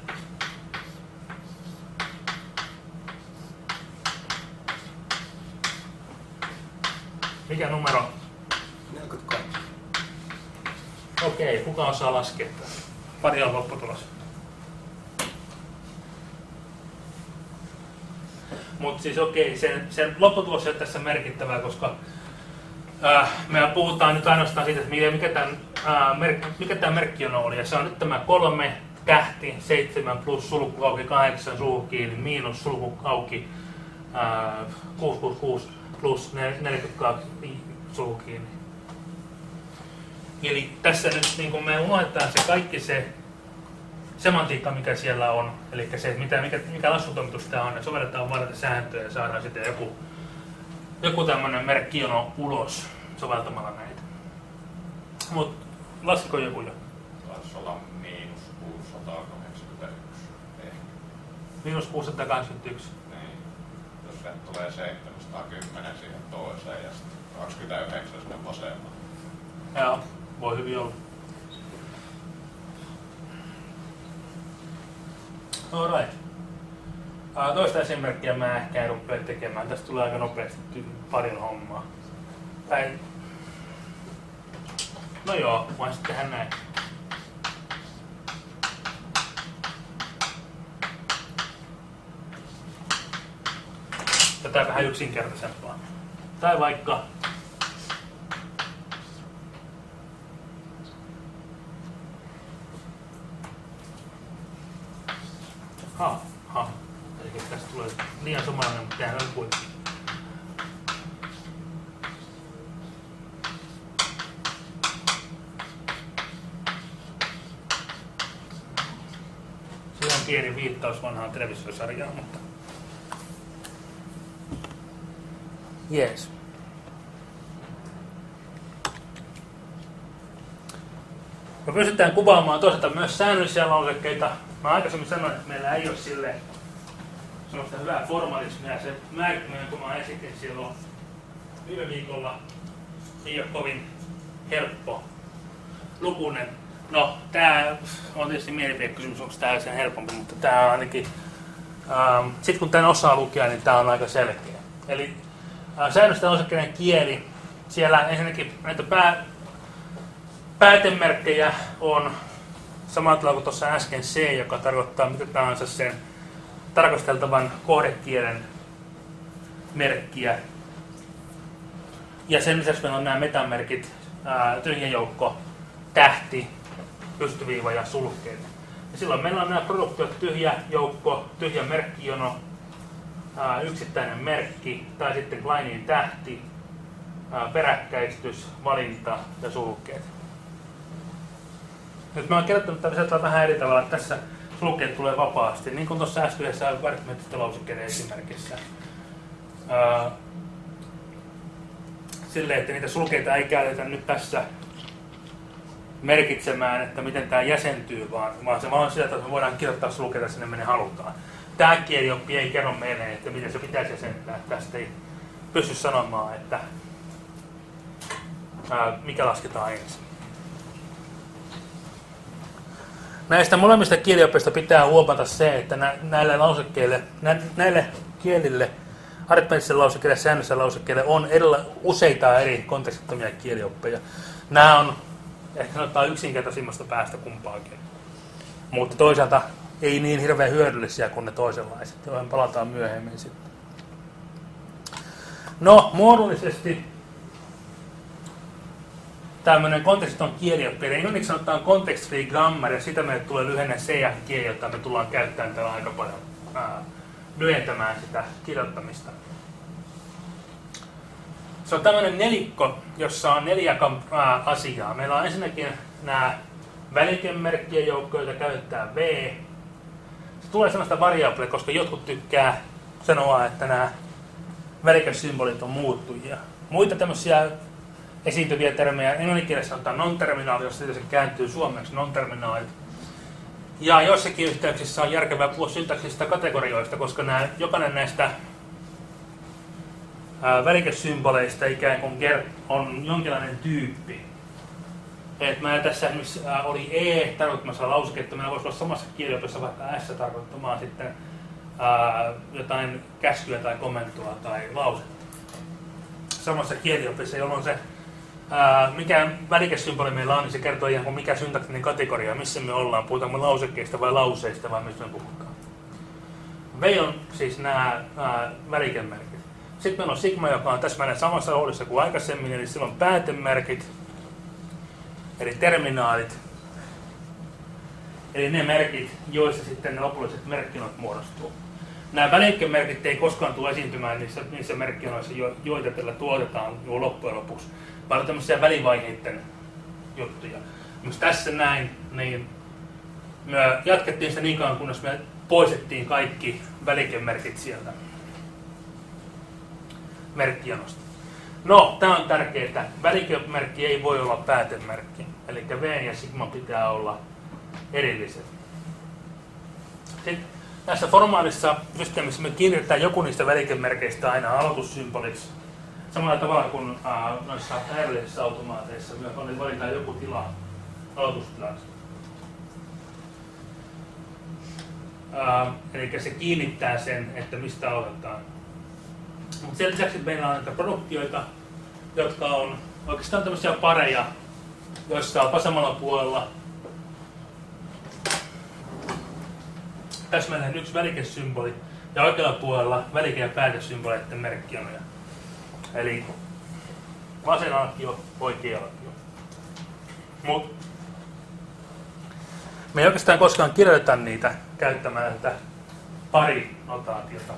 Mikä numero? neljäkymmentäkaksi. Okei, okay, kuka osaa laskea? Pari on lopputulos. Mutta siis okei, okay, sen, sen lopputulos on tässä merkittävää, koska äh, me puhutaan nyt ainoastaan siitä, että mikä tämän, äh, merk, mikä tämän merkkijono oli. Ja se on nyt tämä kolme, tähti, seitsemän plus sulku auki, kahdeksan sulku kiinni, miinus sulku auki, äh, kuusi kuusi kuusi plus neljäkymmentäkaksi sulku kiinni. Eli tässä nyt niin kun me unohdetaan se kaikki se semantiikka, mikä siellä on, eli se, mitä, mikä, mikä laskutoimitus tämä on, ja sovelletaan vain näitä sääntöjä ja saadaan sitten joku, joku tämmöinen merkkijono ulos soveltamalla näitä. Mutta laskiko joku jo? Taisi olla miinus kuusisataakahdeksankymmentäyksi. Ehkä. Miinus kuusisataakahdeksankymmentäyksi. Niin. Jos se tulee seitsemänsataakymmenen siihen toiseen ja sitten kaksikymmentäyhdeksän sinne vasemmalle. Joo, voi hyvin olla. Alright. Uh, toista esimerkkiä mä ehkä en rupea tekemään. Tästä tulee aika nopeasti paljon hommaa. Tai... No joo, voin sitten tehdä näin. Tätä vähän yksinkertaisempaa. Tai vaikka... Ha, ha. Eli tästä tulee liian samanlainen, mutta tehdään on kuitenkin. Se on pieni viittaus vanhaan televisiosarjaan, mutta... Jees. Me pystytään kuvaamaan toisaalta myös säännöllisiä lausekkeita. Mä aikaisemmin sanoin, että meillä ei ole sille sellaista hyvää formalismia. Se määrittäminen, kun mä esitin silloin viime viikolla, ei ole kovin helppo lukuinen. No, tää on tietysti mielipidekysymys, onko tää sen helpompi, mutta tää on ainakin... Ähm, sit kun tän osaa lukea, niin tää on aika selkeä. Eli äh, säännöllisten lausekkeiden kieli, siellä ensinnäkin näitä pää, päätemerkkejä on samalla tavalla kuin tuossa äsken C, joka tarkoittaa mitä tahansa sen tarkasteltavan kohdekielen merkkiä. Ja sen lisäksi meillä on nämä metamerkit, ää, tyhjä joukko, tähti, pystyviiva ja sulkeet. Ja silloin meillä on nämä produktiot, tyhjä joukko, tyhjä merkkijono, ää, yksittäinen merkki tai sitten Kleinin tähti, ää, peräkkäistys, valinta ja sulkeet. Nyt mä oon kirjoittanut tällä vähän eri tavalla, että tässä sulkeet tulee vapaasti, niin kuin tuossa äskeisessä aritmeettisten lausekkeiden esimerkissä. Ää, silleen, että niitä sulkeita ei käytetä nyt tässä merkitsemään, että miten tämä jäsentyy, vaan, vaan se vaan sillä, että me voidaan kirjoittaa sulkeita sinne minne halutaan. Tämä kielioppi ei kerro meille, että miten se pitäisi jäsentää. Tästä ei pysty sanomaan, että ää, mikä lasketaan ensin. Näistä molemmista kielioppeista pitää huomata se, että nä, näille lausekkeille, nä, näille kielille, aritmeettisille lausekkeille ja säännöllisille lausekkeille on erila, useita eri kontekstittomia kielioppeja. Nämä on ehkä sanotaan yksinkertaisimmasta päästä kumpaakin, mutta toisaalta ei niin hirveän hyödyllisiä kuin ne toisenlaiset, joihin palataan myöhemmin sitten. No, muodollisesti tämmöinen kontekstiton kielioppi, eli englanniksi sanotaan context free grammar, ja sitä meille tulee lyhenne C F G, jota me tullaan käyttämään täällä aika paljon ää, lyhentämään sitä kirjoittamista. Se on tämmöinen nelikko, jossa on neljä ää, asiaa. Meillä on ensinnäkin nämä välikemerkkien joukko, joita käytetään V. Se tulee sellaista variable, koska jotkut tykkää sanoa, että nämä välikesymbolit on muuttujia. Muita tämmöisiä esiintyviä termejä. Englanninkielessä sanotaan non-terminaali, jos se kääntyy suomeksi non-terminaalit. Ja joissakin yhteyksissä on järkevää puhua syntaksista kategorioista, koska nämä, jokainen näistä ää, välikesymboleista ikään kuin on jonkinlainen tyyppi. Et mä tässä esimerkiksi ää, oli E tarkoittamassa lauseketta, meillä voisi olla samassa kirjoituksessa vaikka S tarkoittamaan sitten ää, jotain käskyä tai komentoa tai lausetta. Samassa kieliopissa, jolloin se ää, mikä välikessymboli meillä on, niin se kertoo ihan kuin mikä syntaktinen kategoria, missä me ollaan, puhutaanko lausekkeista vai lauseista vai mistä me puhutaan. V on siis nämä ää, välikemerkit. Sitten meillä on sigma, joka on täsmälleen samassa roolissa kuin aikaisemmin, eli silloin päätemerkit, eli terminaalit, eli ne merkit, joissa sitten ne lopulliset merkkinot muodostuu. Nämä välikemerkit ei koskaan tule esiintymään niissä, niissä merkkinoissa, joita tällä tuotetaan jo loppujen lopuksi, vaan tämmöisiä välivaiheiden juttuja. Myös tässä näin, niin me jatkettiin sitä niin kauan, kunnes me poistettiin kaikki välikemerkit sieltä merkkijonosta. No, tämä on tärkeää, että välikemerkki ei voi olla päätemerkki, eli V ja sigma pitää olla erilliset. Sitten tässä formaalissa systeemissä me kiinnitetään joku niistä välikemerkeistä aina aloitussymboliksi. Samalla tavalla kuin äh, noissa äärellisissä automaateissa myös valitaan joku tila aloitustilaksi. Äh, eli se kiinnittää sen, että mistä aloitetaan. Mutta sen lisäksi meillä on näitä produktioita, jotka on oikeastaan tämmöisiä pareja, joissa on vasemmalla puolella täsmälleen yksi välikesymboli ja oikealla puolella välike- ja päätesymboleiden merkkionoja. Eli vasen alkio, oikea alkio. Mut me ei oikeastaan koskaan kirjoita niitä käyttämään tätä parinotaatiota.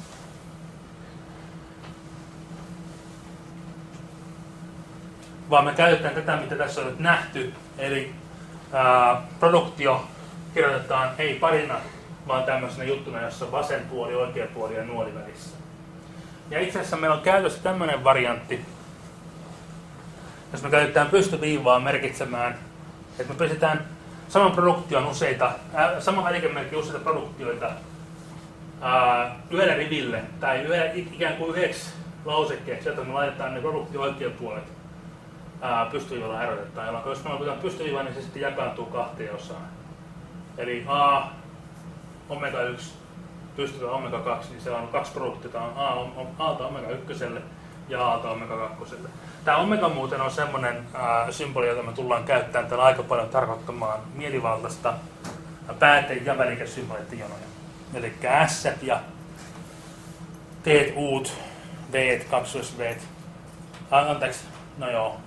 Vaan me käytetään tätä, mitä tässä on nyt nähty, eli ää, produktio kirjoitetaan ei parina, vaan tämmöisenä juttuna, jossa on vasen puoli, oikea puoli ja nuoli välissä. Ja itse asiassa meillä on käytössä tämmöinen variantti, jos me käytetään pystyviivaa merkitsemään, että me pistetään saman produktion useita, ää, saman välikemerkin useita produktioita ää, yhdelle riville, tai yhden, ikään kuin yhdeksi lausekkeeksi, jota me laitetaan ne produktion oikean puolet pystyviivalla erotetaan, jolloin jos me otetaan pystyviiva, niin se sitten jakaantuu kahteen osaan. Eli A, omega yksi, pystyvä omega kaksi, niin se on kaksi produktiota, on A, on Aalta omega ykköselle ja Aalta omega kakkoselle. Tämä omega muuten on semmoinen ää, symboli, jota me tullaan käyttämään täällä aika paljon tarkoittamaan mielivaltaista pääte- ja välikesymboleiden jonoja. Eli S ja T, Uut, V, kaksois V. Anteeksi, no joo.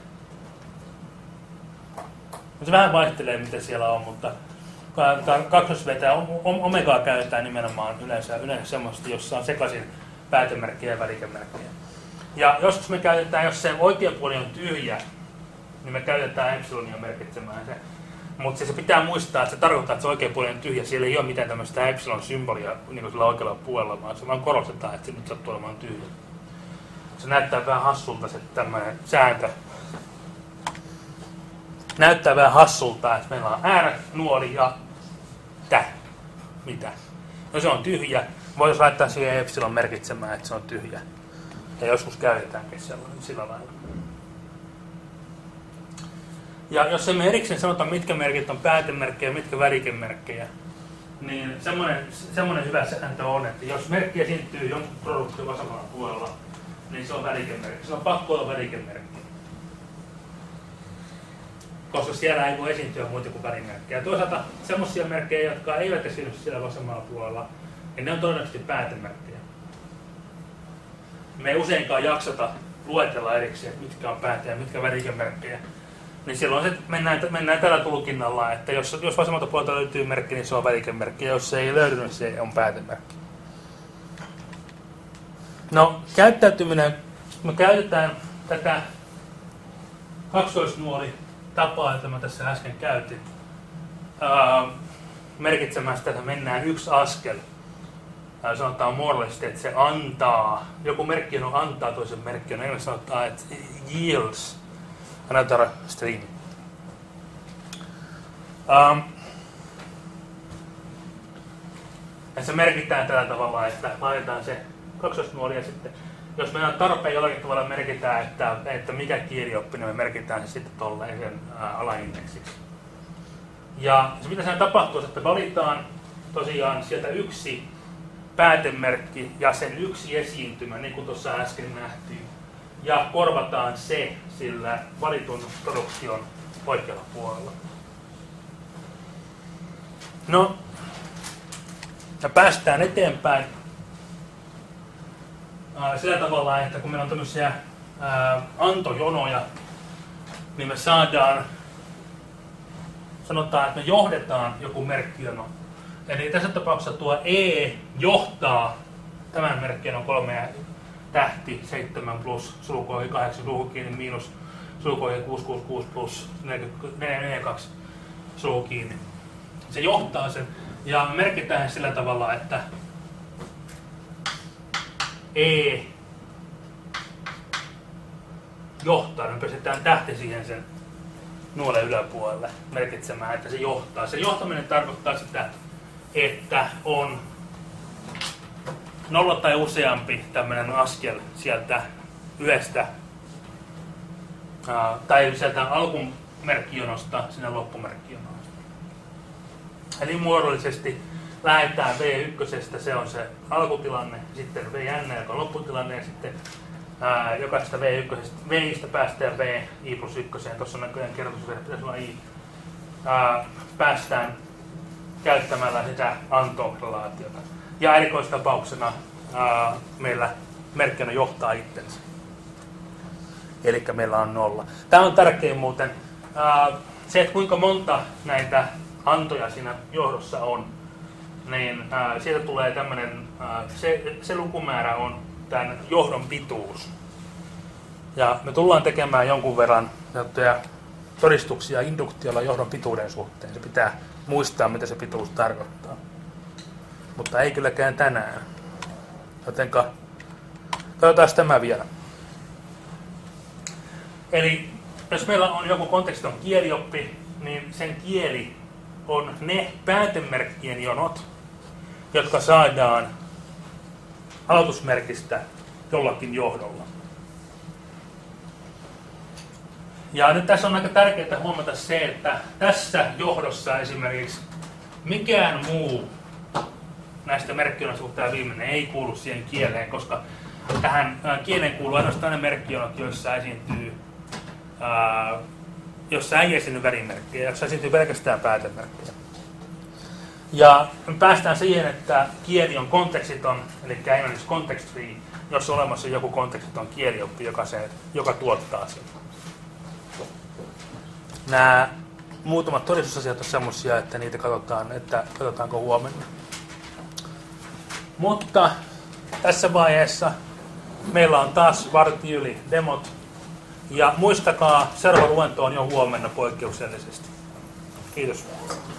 Se vähän vaihtelee, mitä siellä on, mutta kakkosvetä ja omegaa käytetään nimenomaan yleensä, yleensä semmoista, jossa on sekaisin päätemerkkejä ja välikemerkkejä. Ja joskus me käytetään, jos se oikea puoli on tyhjä, niin me käytetään epsilonia merkitsemään se. Mutta se pitää muistaa, että se tarkoittaa, että se oikea puoli on tyhjä. Siellä ei ole mitään tämmöistä epsilon-symbolia niin kuin sillä oikealla puolella, vaan se vaan korostetaan, että se nyt sattuu olemaan tyhjä. Se näyttää vähän hassulta se tämmöinen sääntö. Näyttää vähän hassulta, että meillä on R, nuoli ja tä. Mitä? No se on tyhjä. Voisi laittaa siihen epsilon merkitsemään, että se on tyhjä. Ja joskus käytetäänkin sillä lailla. Ja jos emme erikseen sanota, mitkä merkit on päätemerkkejä ja mitkä välikemerkkejä, niin semmoinen, semmoinen hyvä sääntö on, että jos merkki esiintyy jonkun produktin vasemmalla puolella, niin se on välikemerkki. Se on pakko olla välikemerkki. Koska siellä ei voi esiintyä muita kuin välimerkkejä. Toisaalta semmoisia merkkejä, jotka eivät esiinny siellä vasemmalla puolella, niin ne on todennäköisesti päätemerkkejä. Me ei useinkaan jaksata luetella erikseen, mitkä on pääte- ja mitkä välikemerkkejä. Niin silloin se mennään, mennään tällä tulkinnalla, että jos, jos vasemmalta puolelta löytyy merkki, niin se on välikemerkki, ja jos se ei löydy, niin se on päätemerkki. No, käyttäytyminen, me käytetään tätä kaksoisnuoli tapaa, jota mä tässä äsken käytin, ää, merkitsemään sitä, että mennään yksi askel ää, sanotaan muodollisesti, että se antaa, joku merkkijono antaa toisen merkkijonon, englanniksi sanotaan, että yields another string. Um, ja se merkitään tällä tavalla, että laitetaan se kaksoisnuoli ja sitten, jos meillä on tarpeen jollakin tavalla merkitään, että, että mikä kielioppi, niin me merkitään se sitten tolleen alaindeksiksi. Ja se mitä siinä tapahtuu, että valitaan tosiaan sieltä yksi päätemerkki ja sen yksi esiintymä, niin kuin tuossa äsken nähtiin, ja korvataan se sillä valitun produktion oikealla puolella. No, ja päästään eteenpäin ää, sillä tavalla, että kun meillä on tämmöisiä ää, antojonoja, niin me saadaan, sanotaan, että me johdetaan joku merkkijono. Eli tässä tapauksessa tuo E johtaa tämän merkkijonon kolme tähti, seitsemän plus, sulkuohi kahdeksan, sulku kiinni, miinus, sulkuohi kuusi kuusi kuusi plus, neljä neljä kaksi, sulku kiinni. Se johtaa sen, ja merkitään sillä tavalla, että E johtaa, me pistetään tähti siihen sen nuolen yläpuolelle merkitsemään, että se johtaa. Se johtaminen tarkoittaa sitä, että on nolla tai useampi tämmöinen askel sieltä yhdestä ää, tai sieltä alkumerkkijonosta sinne loppumerkkijonoon. Eli muodollisesti lähdetään V yksi, se on se alkutilanne, sitten V N, joka on lopputilanne, ja sitten ää, jokaisesta V yksi, Vistä päästään V I plus yksi, tuossa on näköjään kertoisuus, pitäisi olla I, ää, päästään käyttämällä sitä antorelaatiota. Ja erikoistapauksena ää, meillä merkkinä johtaa itsensä. Eli meillä on nolla. Tämä on tärkein muuten. Ää, se, että kuinka monta näitä antoja siinä johdossa on, niin ää, sieltä tulee tämmöinen, ää, se, se lukumäärä on tämän johdon pituus. Ja me tullaan tekemään jonkun verran todistuksia induktiolla johdon pituuden suhteen. Se pitää muistaa, mitä se pituus tarkoittaa. Mutta ei kylläkään tänään. Jotenka katsotaan tämä vielä. Eli jos meillä on joku kontekston kielioppi, niin sen kieli on ne päätemerkkien jonot, jotka saadaan aloitusmerkistä jollakin johdolla. Ja nyt tässä on aika tärkeää huomata se, että tässä johdossa esimerkiksi mikään muu näistä merkkijonoista, tämä viimeinen, ei kuulu siihen kieleen, koska tähän kieleen kuuluu ainoastaan ne merkkijonot, joissa esiintyy, ää, jossa ei esiinny värimerkkejä, jossa esiintyy pelkästään päätemerkkejä. Ja me päästään siihen, että kieli on kontekstiton, eli englanniksi context free, jos on olemassa joku kontekstiton kielioppi, joka, se, joka tuottaa sen. Nämä muutamat todistusasiat on semmoisia, että niitä katsotaan, että katsotaanko huomenna. Mutta tässä vaiheessa meillä on taas vartti yli demot. Ja muistakaa, seuraava luento on jo huomenna poikkeuksellisesti. Kiitos.